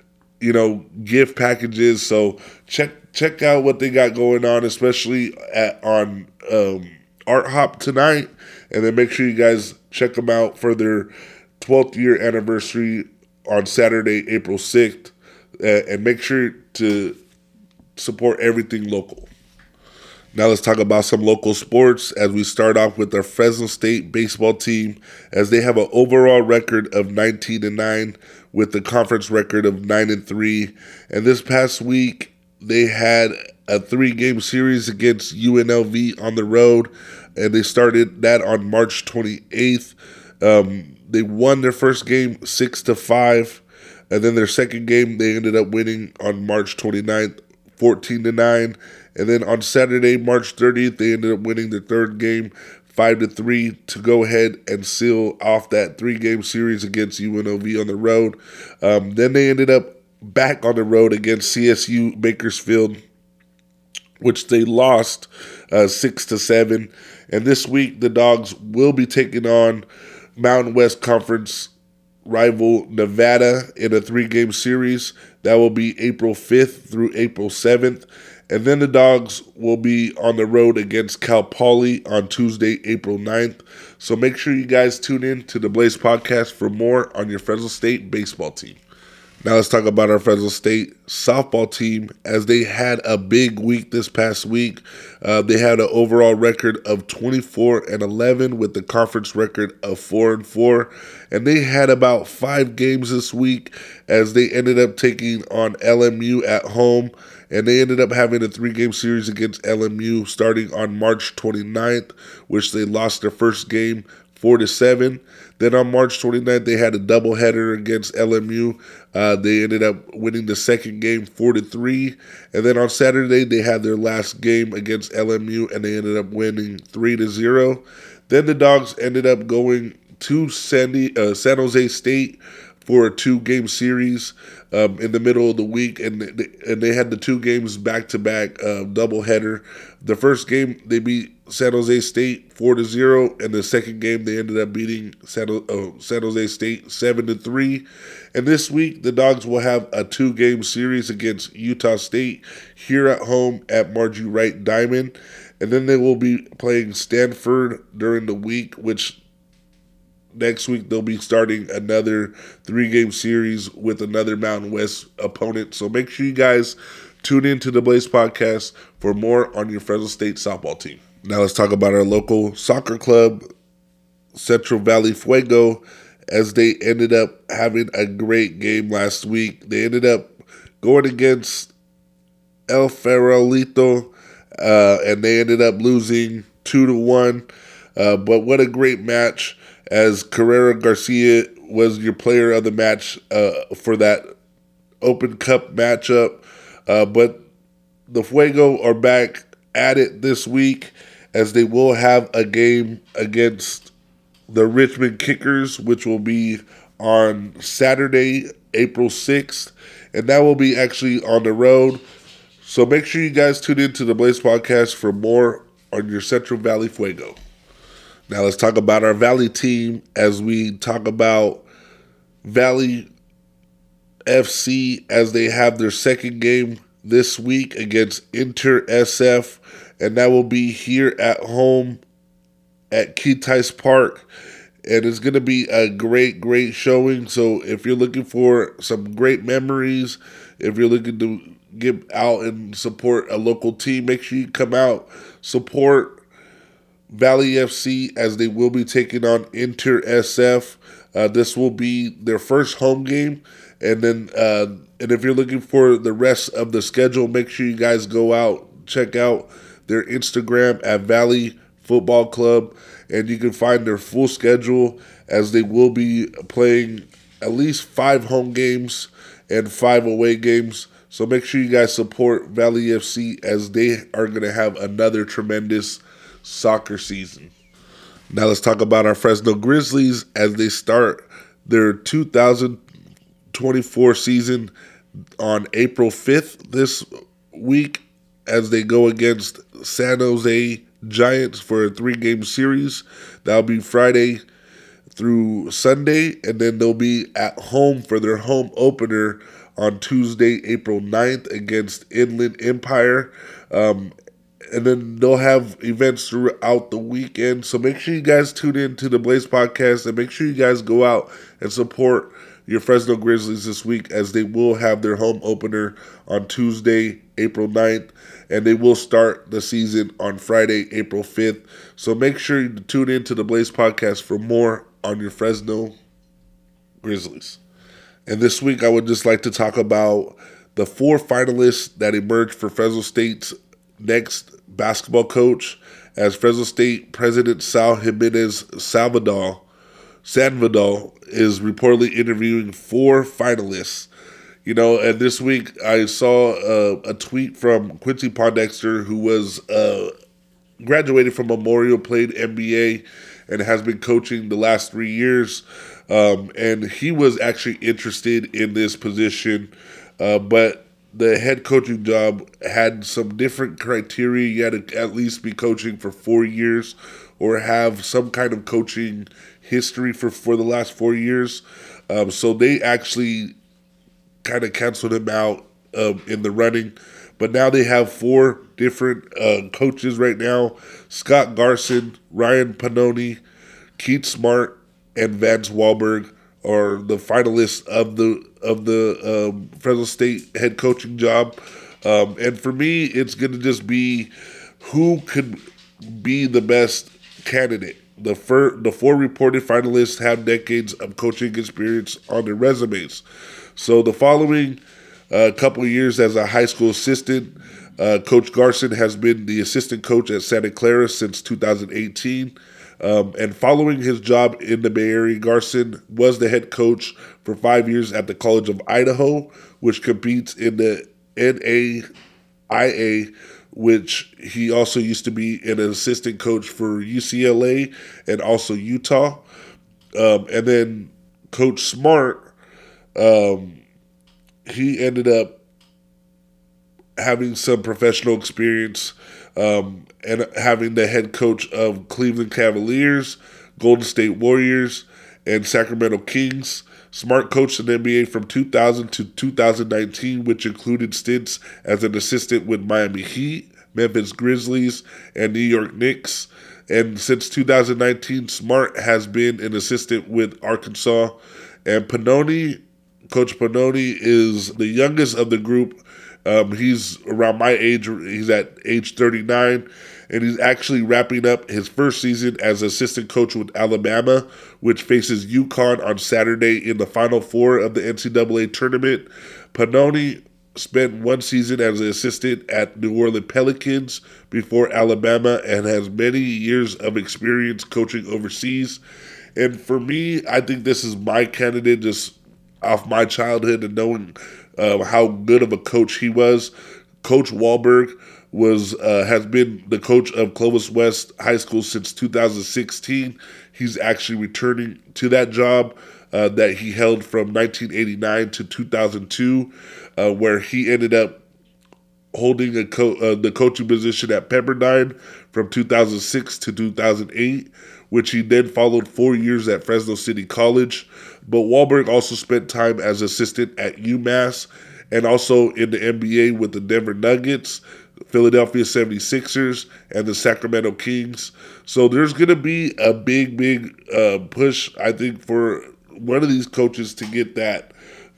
gift packages. So check out what they got going on, especially on Art Hop tonight, and then make sure you guys check them out for their 12th year anniversary on Saturday, April 6th, and make sure to support everything local. Now let's talk about some local sports, as we start off with our Fresno State baseball team, as they have an overall record of 19-9 with the conference record of 9-3. And this past week, they had a 3-game series against UNLV on the road, and they started that on March 28th. They won their first game 6-5, and then their second game they ended up winning on March 29th, 14-9. And then on Saturday, March 30th, they ended up winning their third game 5-3 to go ahead and seal off that 3-game series against UNLV on the road. Then they ended up back on the road against CSU Bakersfield, which they lost 6-7. And this week, the Dogs will be taking on Mountain West Conference rival Nevada in a 3-game series. That will be April 5th through April 7th. And then the Dogs will be on the road against Cal Poly on Tuesday, April 9th. So make sure you guys tune in to the Blaze Podcast for more on your Fresno State baseball team. Now let's talk about our Fresno State softball team as they had a big week this past week. They had an overall record of 24-11 with the conference record of 4-4. And they had about 5 games this week as they ended up taking on LMU at home. And they ended up having a 3-game series against LMU starting on March 29th, which they lost their first game 4-7. Then on March 29th, they had a doubleheader against LMU. They ended up winning the second game 4-3. And then on Saturday, they had their last game against LMU, and they ended up winning 3-0. Then the Dogs ended up going to San Jose State for a 2-game series in the middle of the week, and they had the 2 games back-to-back doubleheader. The first game, they beat San Jose State 4-0, and the second game, they ended up beating San Jose State 7-3. And this week, the Dogs will have a 2-game series against Utah State here at home at Margie Wright Diamond. And then they will be playing Stanford during the week, which next week they'll be starting another 3-game series with another Mountain West opponent. So make sure you guys tune in to the Blaze Podcast for more on your Fresno State softball team. Now let's talk about our local soccer club, Central Valley Fuego, as they ended up having a great game last week. They ended up going against El Farolito, and they ended up losing 2-1. But what a great match, as Carrera Garcia was your player of the match for that Open Cup matchup. But the Fuego are back at it this week, as they will have a game against the Richmond Kickers, which will be on Saturday, April 6th. And that will be actually on the road. So make sure you guys tune in to the Blaze Podcast for more on your Central Valley Fuego. Now let's talk about our Valley team as we talk about Valley FC as they have their second game this week against Inter SF, and that will be here at home at Keytice Park, and it's going to be a great showing. So if you're looking for some great memories, if you're looking to get out and support a local team, make sure you come out, support Valley FC as they will be taking on Inter SF. This will be their first home game, and then and if you're looking for the rest of the schedule, make sure you guys go out, check out their Instagram at Valley Football Club, and you can find their full schedule as they will be playing at least 5 home games and 5 away games. So make sure you guys support Valley FC as they are going to have another tremendous soccer season. Now let's talk about our Fresno Grizzlies as they start their 2024 season on April 5th this week as they go against San Jose Giants for a 3-game series. That'll be Friday through Sunday, and then they'll be at home for their home opener on Tuesday, April 9th against Inland Empire. And then they'll have events throughout the weekend. So make sure you guys tune in to the Blaze Podcast, and make sure you guys go out and support your Fresno Grizzlies this week as they will have their home opener on Tuesday, April 9th, and they will start the season on Friday, April 5th. So make sure you tune in to the Blaze Podcast for more on your Fresno Grizzlies. And this week I would just like to talk about the 4 finalists that emerged for Fresno State's next basketball coach, as Fresno State President Sal Jimenez Sandoval is reportedly interviewing 4 finalists. You know, and this week I saw a tweet from Quincy Pondexter, who was graduated from Memorial, played NBA, and has been coaching the last 3 years. And he was actually interested in this position, but the head coaching job had some different criteria. You had to at least be coaching for 4 years or have some kind of coaching history for the last 4 years. So they actually kind of canceled him out in the running. but now they have 4 different coaches right now. Scott Garson, Ryan Pannoni, Keith Smart, and Vance Wahlberg are the finalists of the Fresno State head coaching job. And for me, it's going to just be who could be the best candidate. The 4 reported finalists have decades of coaching experience on their resumes. So the following couple of years as a high school assistant, Coach Garson has been the assistant coach at Santa Clara since 2018. And following his job in the Bay Area, Garson was the head coach for 5 years at the College of Idaho, which competes in the NAIA, which he also used to be an assistant coach for UCLA and also Utah. And then Coach Smart, he ended up having some professional experience and having the head coach of Cleveland Cavaliers, Golden State Warriors, and Sacramento Kings. Smart coached in the NBA from 2000 to 2019, which included stints as an assistant with Miami Heat, Memphis Grizzlies, and New York Knicks. And since 2019, Smart has been an assistant with Arkansas. And Coach Pannoni is the youngest of the group. He's around my age. He's at age 39, and he's actually wrapping up his first season as assistant coach with Alabama, which faces UConn on Saturday in the Final Four of the NCAA tournament. Pannoni spent 1 season as an assistant at New Orleans Pelicans before Alabama and has many years of experience coaching overseas. And for me, I think this is my candidate just off my childhood and knowing how good of a coach he was. Coach Wahlberg has been the coach of Clovis West High School since 2016. He's actually returning to that job that he held from 1989 to 2002, where he ended up holding the coaching position at Pepperdine from 2006 to 2008, which he then followed 4 years at Fresno City College. But Wahlberg also spent time as assistant at UMass and also in the NBA with the Denver Nuggets, Philadelphia 76ers, and the Sacramento Kings. So there's going to be a big push, I think, for one of these coaches to get that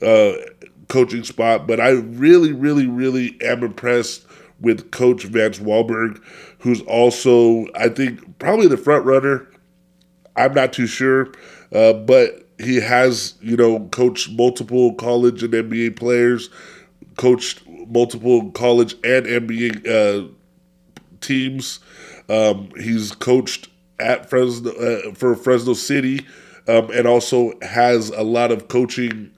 coaching spot. But I really am impressed with Coach Vance Wahlberg, who's also, I think, probably the front runner. I'm not too sure, but he has, coached multiple college and NBA players, coached multiple college and NBA teams. He's coached at Fresno for Fresno City, and also has a lot of coaching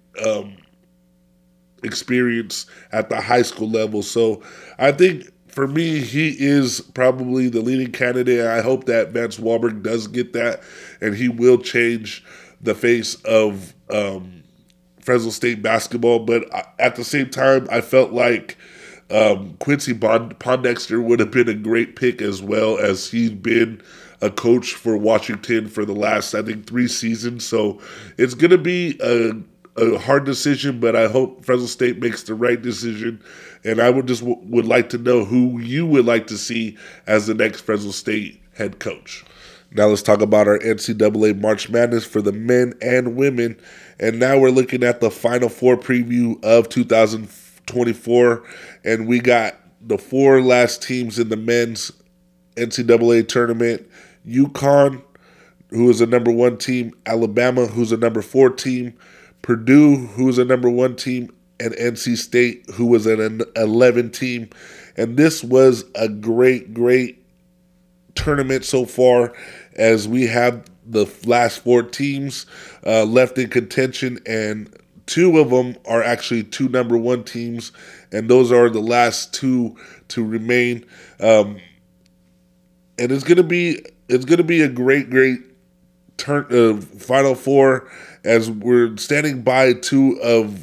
experience at the high school level. So I think for me, he is probably the leading candidate. I hope that Vance Wahlberg does get that, and he will change the face of Fresno State basketball. But at the same time, I felt like Quincy Pondexter would have been a great pick as well, as he's been a coach for Washington for the last, I think, 3 seasons. So it's going to be a hard decision, but I hope Fresno State makes the right decision. And I would like to know who you would like to see as the next Fresno State head coach. Now let's talk about our NCAA March Madness for the men and women. And now we're looking at the Final Four preview of 2024. And we got the 4 last teams in the men's NCAA tournament. UConn, who is a number 1 team. Alabama, who's a number 4 team. Purdue, who is a number 1 team. And NC State, who was an 11 team. And this was a great tournament so far, as we have the last 4 teams left in contention, and 2 of them are actually 2 number 1 teams, and those are the last 2 to remain. And it's gonna be a great Final Four, as we're standing by 2 of,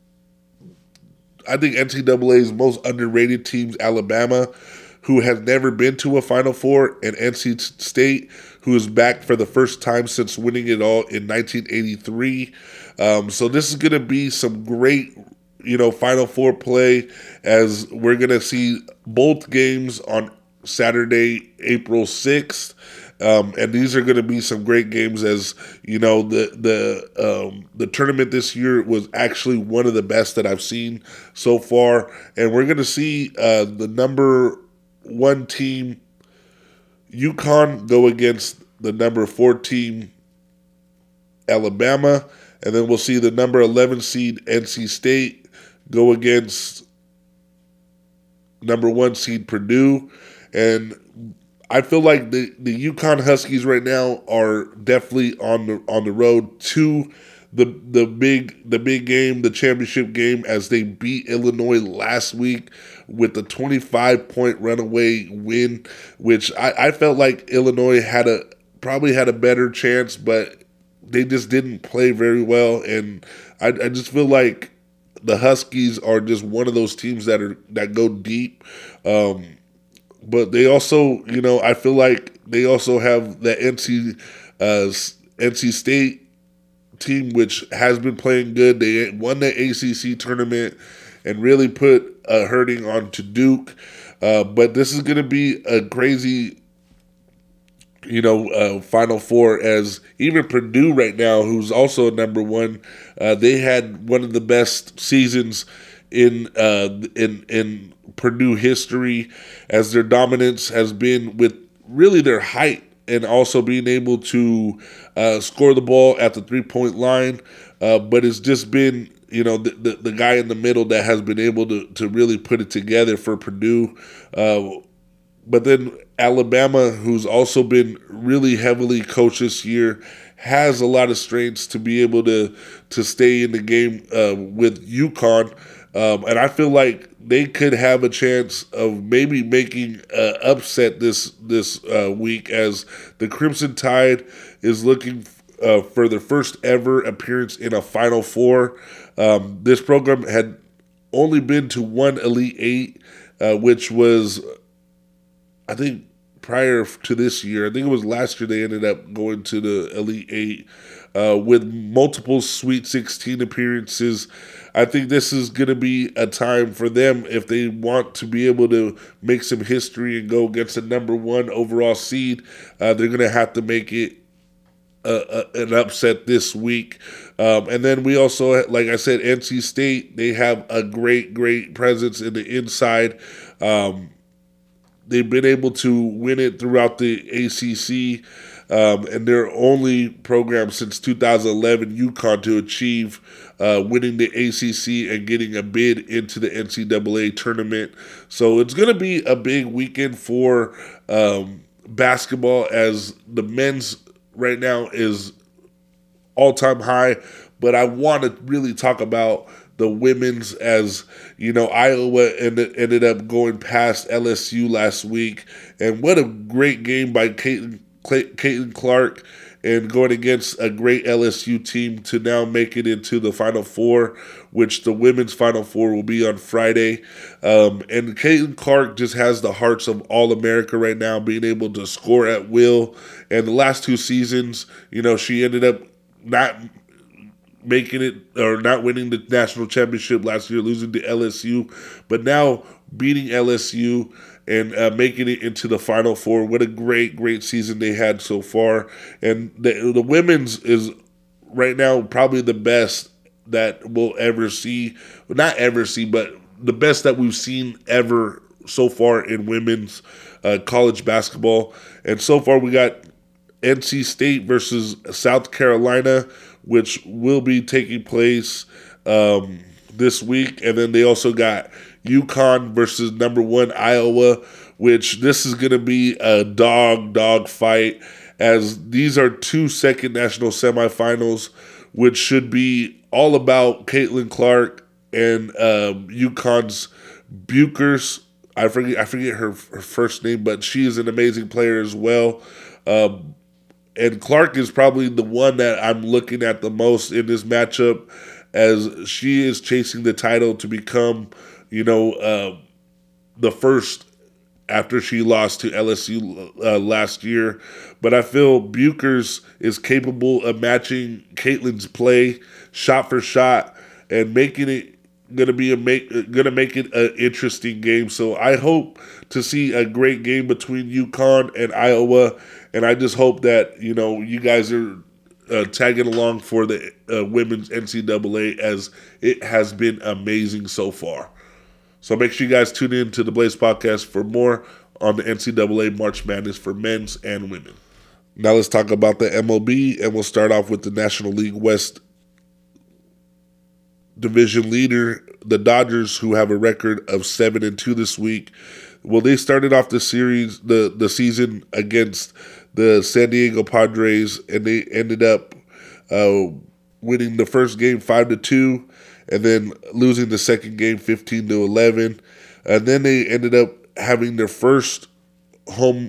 I think, NCAA's most underrated teams, Alabama, who has never been to a Final Four, and NC State, who is back for the first time since winning it all in 1983. So this is going to be some great, Final Four play, as we're going to see both games on Saturday, April 6th. And these are going to be some great games, as the tournament this year was actually one of the best that I've seen so far. And we're going to see the number 1 team, UConn, go against the number 4 team, Alabama. And then we'll see the number 11 seed, NC State, go against number 1 seed, Purdue. And I feel like the UConn Huskies right now are definitely on the road to the big game, the championship game, as they beat Illinois last week with a 25-point runaway win, which I felt like Illinois probably had a better chance, but they just didn't play very well. And I just feel like the Huskies are just one of those teams that go deep. But they also, I feel like they also have the NC State team, which has been playing good. They won the ACC tournament and really put a hurting onto Duke. But this is going to be a crazy, Final Four, as even Purdue right now, who's also number 1, they had one of the best seasons in Purdue history, as their dominance has been with really their height and also being able to score the ball at the 3-point line. But it's just been, the guy in the middle that has been able to really put it together for Purdue. But then Alabama, who's also been really heavily coached this year, has a lot of strengths to be able to stay in the game with UConn. And I feel like they could have a chance of maybe making an upset this week, as the Crimson Tide is looking for their first ever appearance in a Final Four. This program had only been to one Elite Eight, which was, I think, prior to this year. I think it was last year they ended up going to the Elite Eight with multiple Sweet 16 appearances. I think this is going to be a time for them, if they want to be able to make some history and go against the number 1 overall seed. They're going to have to make it an upset this week. And then we also, like I said, NC State, they have a great presence in the inside. They've been able to win it throughout the ACC, and they're only program since 2011, UConn, to achieve winning the ACC and getting a bid into the NCAA tournament. So it's going to be a big weekend for basketball, as the men's right now is all-time high. But I want to really talk about the women's, as Iowa ended up going past LSU last week, and what a great game by Caitlin Clark, and going against a great LSU team to now make it into the Final Four, which the women's Final Four will be on Friday. And Caitlin Clark just has the hearts of All-America right now, being able to score at will. And the last 2 seasons, she ended up not making it, or not winning the national championship last year, losing to LSU, but now beating LSU and making it into the Final Four. What a great season they had so far. And the women's is right now probably the best that we'll ever see. Not ever see, but the best that we've seen ever so far in women's college basketball. And so far we got NC State versus South Carolina, which will be taking place this week. And then they also got UConn versus number 1 Iowa, which this is going to be a dog fight, as these are 2 second national semifinals, which should be all about Caitlin Clark and UConn's Buchers. I forget her first name, but she is an amazing player as well. And Clark is probably the one that I'm looking at the most in this matchup, as she is chasing the title to become, the first after she lost to LSU last year. But I feel Buchers is capable of matching Caitlin's play shot for shot and making it gonna make it an interesting game. So I hope to see a great game between UConn and Iowa, and I just hope that you guys are tagging along for the women's NCAA, as it has been amazing so far. So make sure you guys tune in to the Blaze Podcast for more on the NCAA March Madness for men's and women. Now let's talk about the MLB, and we'll start off with the National League West division leader, the Dodgers, who have a record of 7-2 this week. Well, they started off the series, the season against the San Diego Padres, and they ended up winning the first game 5-2, and then losing the second game 15-11, and then they ended up having their first home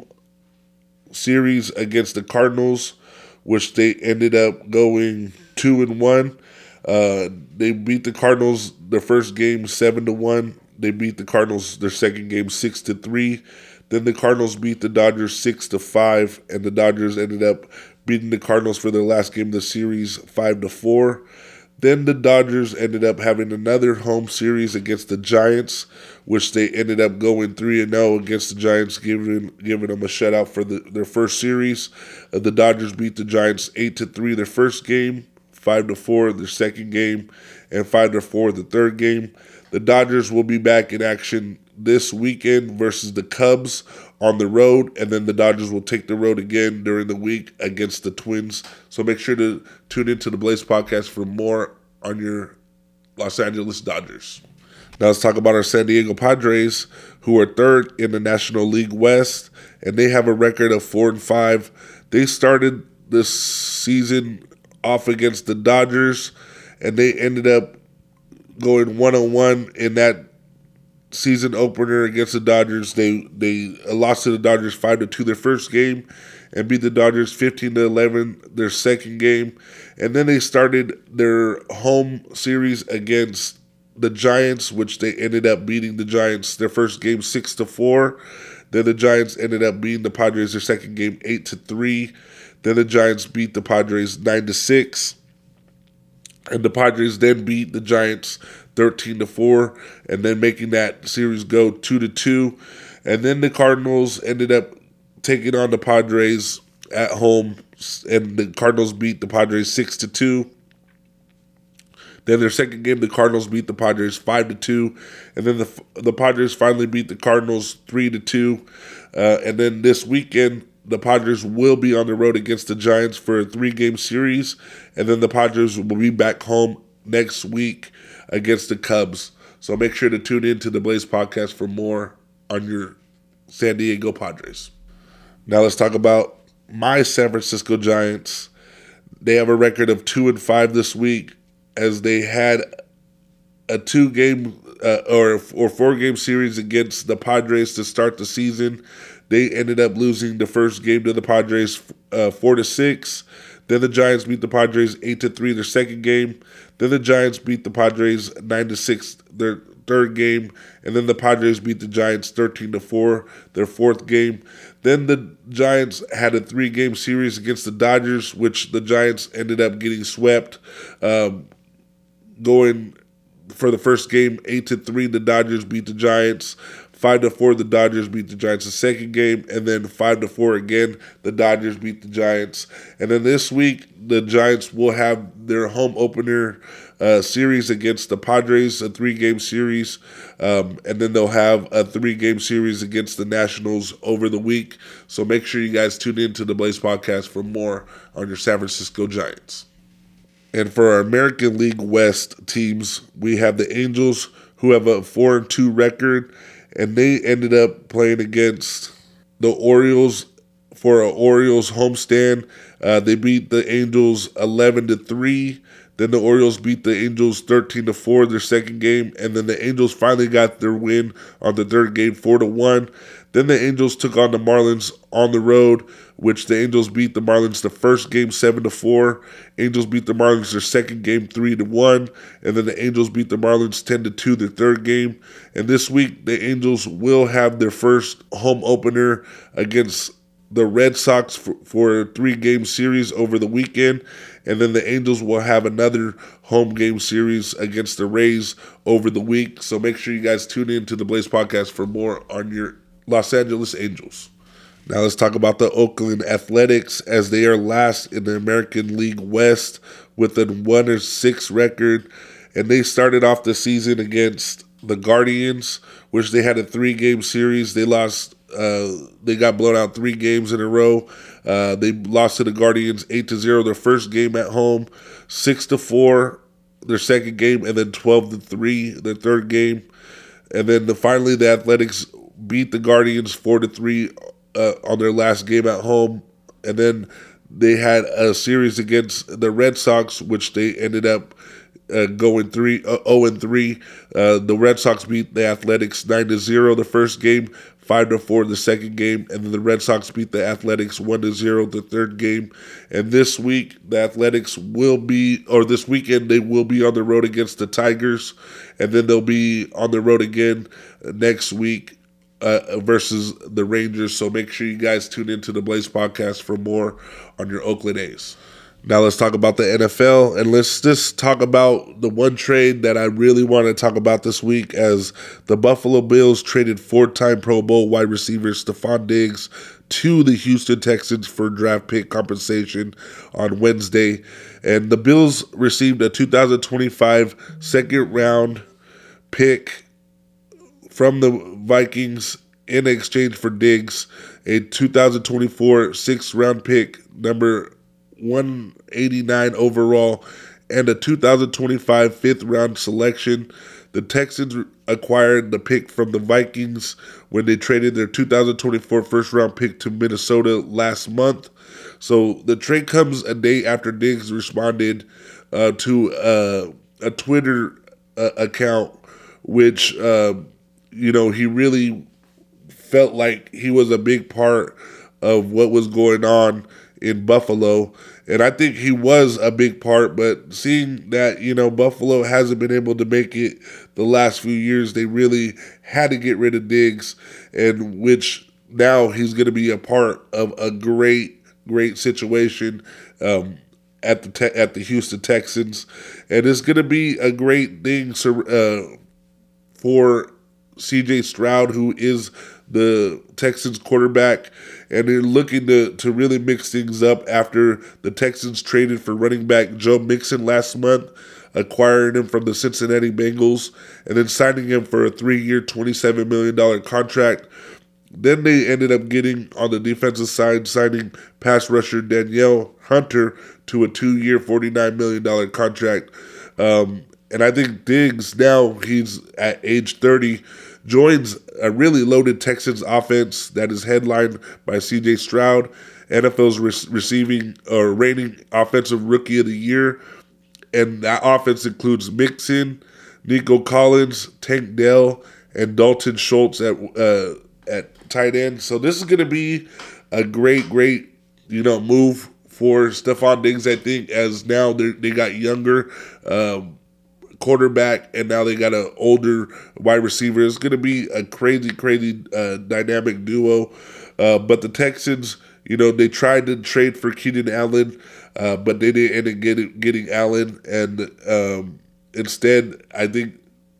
series against the Cardinals, which they ended up going 2-1. They beat the Cardinals their first game 7-1. They beat the Cardinals their second game 6-3. Then the Cardinals beat the Dodgers 6-5, and the Dodgers ended up beating the Cardinals for their last game of the series 5-4. Then the Dodgers ended up having another home series against the Giants, which they ended up going 3-0 against the Giants, giving them a shutout for their first series. The Dodgers beat the Giants 8-3 their first game, 5-4 their second game, and 5-4 the third game. The Dodgers will be back in action this weekend versus the Cubs on the road, and then the Dodgers will take the road again during the week against the Twins. So make sure to tune into the Blaze Podcast for more on your Los Angeles Dodgers. Now let's talk about our San Diego Padres, who are third in the National League West, and they have a record of 4-5. They started this season off against the Dodgers, and they ended up going 1-1 in that season opener against the Dodgers. They lost to the Dodgers 5-2 their first game, and beat the Dodgers 15-11 their second game. And then they started their home series against the Giants, which they ended up beating the Giants their first game 6-4. Then the Giants ended up beating the Padres their second game 8-3. Then the Giants beat the Padres 9-6. And the Padres then beat the Giants 13-4, and then making that series go 2-2. And then the Cardinals ended up taking on the Padres at home, and the Cardinals beat the Padres 6-2. Then their second game, the Cardinals beat the Padres 5-2, and then the Padres finally beat the Cardinals 3-2. And then this weekend, the Padres will be on the road against the Giants for a 3-game series, and then the Padres will be back home next week against the Cubs. So make sure to tune in to the Blaze Podcast for more on your San Diego Padres. Now let's talk about my San Francisco Giants. They have a record of 2-5 this week, as they had a 2-game or 4-game series against the Padres to start the season. They ended up losing the first game to the Padres 4-6. Then the Giants beat the Padres 8-3 their second game. Then the Giants beat the Padres 9-6 their third game. And then the Padres beat the Giants 13-4 their fourth game. Then the Giants had a 3-game series against the Dodgers, which the Giants ended up getting swept. Going for the first game 8-3, the Dodgers beat the Giants. 5-4, the Dodgers beat the Giants the second game, and then 5-4 again, the Dodgers beat the Giants. And then this week, the Giants will have their home opener series against the Padres, a 3-game series, and then they'll have a 3-game series against the Nationals over the week. So make sure you guys tune in to the Blaze Podcast for more on your San Francisco Giants. And for our American League West teams, we have the Angels, who have a 4-2 record, and they ended up playing against the Orioles for an Orioles homestand. They beat the Angels 11-3. Then the Orioles beat the Angels 13-4 their second game, and then the Angels finally got their win on the third game 4-1. Then the Angels took on the Marlins on the road, which the Angels beat the Marlins the first game 7-4. Angels beat the Marlins their second game 3-1, and then the Angels beat the Marlins 10-2 their third game. And this week, the Angels will have their first home opener against the Red Sox for a 3-game series over the weekend, and then the Angels will have another home game series against the Rays over the week. So make sure you guys tune in to the Blaze Podcast for more on your Los Angeles Angels. Now let's talk about the Oakland Athletics, as they are last in the American League West with a 1-6 record, and they started off the season against the Guardians, which they had a 3-game series. They lost. They got blown out 3 games in a row. They lost to the Guardians 8-0 their first game at home, 6-4 their second game, and then 12-3 their third game. And then finally the Athletics beat the Guardians 4-3 on their last game at home. And then they had a series against the Red Sox, which they ended up going 0-3. The Red Sox beat the Athletics 9-0 the first game, 5-4 the second game, and then the Red Sox beat the Athletics 1-0 the third game. And this week, the Athletics this weekend, they will be on the road against the Tigers, and then they'll be on the road again next week versus the Rangers. So make sure you guys tune into the Blaze Podcast for more on your Oakland A's. Now let's talk about the NFL, and let's just talk about the one trade that I really want to talk about this week, as the Buffalo Bills traded 4-time Pro Bowl wide receiver Stephon Diggs to the Houston Texans for draft pick compensation on Wednesday. And the Bills received a 2025 second-round pick from the Vikings in exchange for Diggs, a 2024 sixth-round pick, number 189 overall, and a 2025 fifth-round selection. The Texans acquired the pick from the Vikings when they traded their 2024 first-round pick to Minnesota last month. So the trade comes a day after Diggs responded to a Twitter account, which he really felt like he was a big part of what was going on in Buffalo. And I think he was a big part, but seeing that, Buffalo hasn't been able to make it the last few years, they really had to get rid of Diggs, and which now he's going to be a part of a great situation at the Houston Texans. And it's going to be a great thing for C.J. Stroud, who is the Texans quarterback, and they're looking to really mix things up after the Texans traded for running back Joe Mixon last month, acquiring him from the Cincinnati Bengals, and then signing him for a 3-year, $27 million contract. Then they ended up getting, on the defensive side, signing pass rusher Danielle Hunter to a 2-year, $49 million contract. And I think Diggs, now he's at age 30, joins a really loaded Texans offense that is headlined by C.J. Stroud, NFL's reigning offensive rookie of the year. And that offense includes Mixon, Nico Collins, Tank Dell, and Dalton Schultz at tight end. So this is going to be a great move for Stephon Diggs, I think, as now they got younger quarterback, and now they got an older wide receiver. It's going to be a crazy dynamic duo. But the Texans, they tried to trade for Keenan Allen, but they didn't end up getting Allen. And instead, I think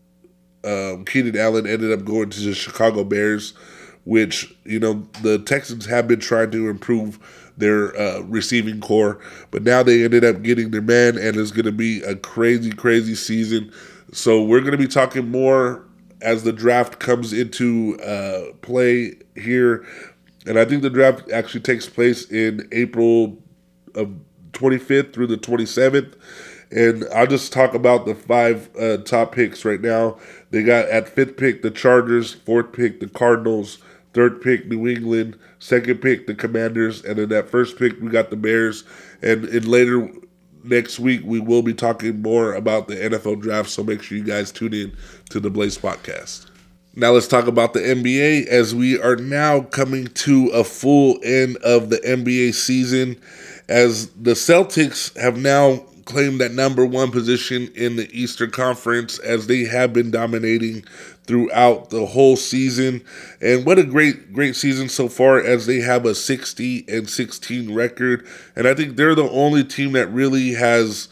Keenan Allen ended up going to the Chicago Bears, which, the Texans have been trying to improve their receiving core, but now they ended up getting their man, and it's going to be a crazy season. So we're going to be talking more as the draft comes into play here, and I think the draft actually takes place in April of 25th through the 27th, and I'll just talk about the 5 top picks right now. They got at 5th pick the Chargers, 4th pick the Cardinals, 3rd pick, New England. 2nd pick, the Commanders. And then that 1st pick, we got the Bears. And later next week, we will be talking more about the NFL draft. So make sure you guys tune in to the Blaze Podcast. Now let's talk about the NBA, as we are now coming to a full end of the NBA season, as the Celtics have now claim that number one position in the Eastern Conference, as they have been dominating throughout the whole season. And what a great season so far, as they have a 60-16 record. And I think they're the only team that really has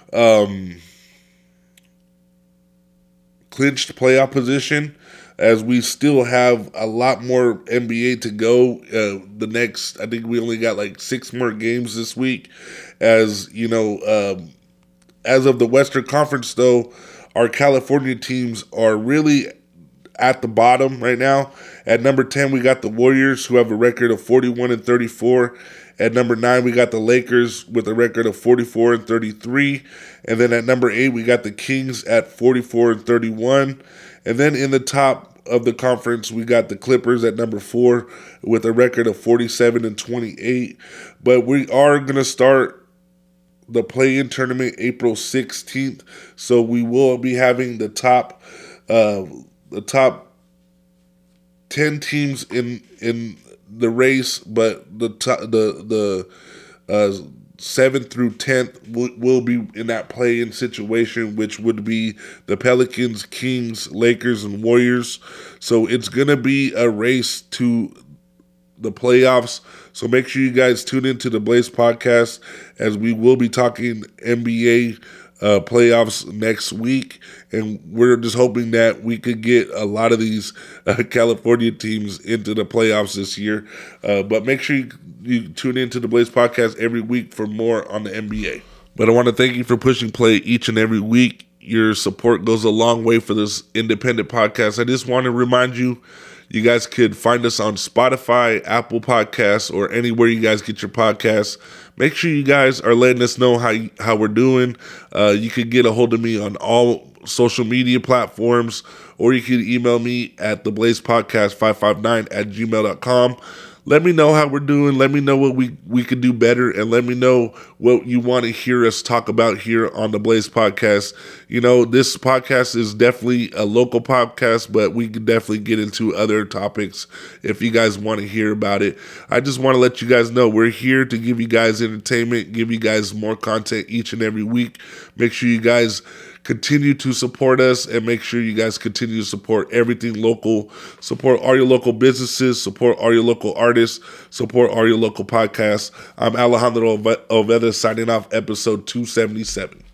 clinched playoff position, as we still have a lot more NBA to go. The next, I think we only got like 6 more games this week. As you know, as of the Western Conference, though, our California teams are really at the bottom right now. At number 10, we got the Warriors, who have a record of 41-34. At number 9, we got the Lakers with a record of 44-33. And then at number 8, we got the Kings at 44-31. And then in the top of the conference, we got the Clippers at number 4 with a record of 47-28. But we are going to start the play-in tournament April 16th. So we will be having the top 10 teams in the race, but the 7th through 10th will be in that play-in situation, which would be the Pelicans, Kings, Lakers, and Warriors. So it's going to be a race to the playoffs. So make sure you guys tune into the Blaze Podcast, as we will be talking NBA playoffs next week, and we're just hoping that we could get a lot of these California teams into the playoffs this year. But make sure you tune into the Blaze Podcast every week for more on the NBA. But I want to thank you for pushing play each and every week. Your support goes a long way for this independent podcast. I just want to remind you, you guys could find us on Spotify, Apple Podcasts, or anywhere you guys get your podcasts. Make sure you guys are letting us know how we're doing. You could get a hold of me on all social media platforms, or you can email me at theblazepodcast559@gmail.com. Let me know how we're doing. Let me know what we could do better, and let me know what you want to hear us talk about here on the Blaze Podcast. You know, this podcast is definitely a local podcast, but we can definitely get into other topics if you guys want to hear about it. I just want to let you guys know we're here to give you guys entertainment, give you guys more content each and every week. Make sure you guys continue to support us, and make sure you guys continue to support everything local. Support all your local businesses, support all your local artists, support all your local podcasts. I'm Alejandro Oveda, signing off episode 277.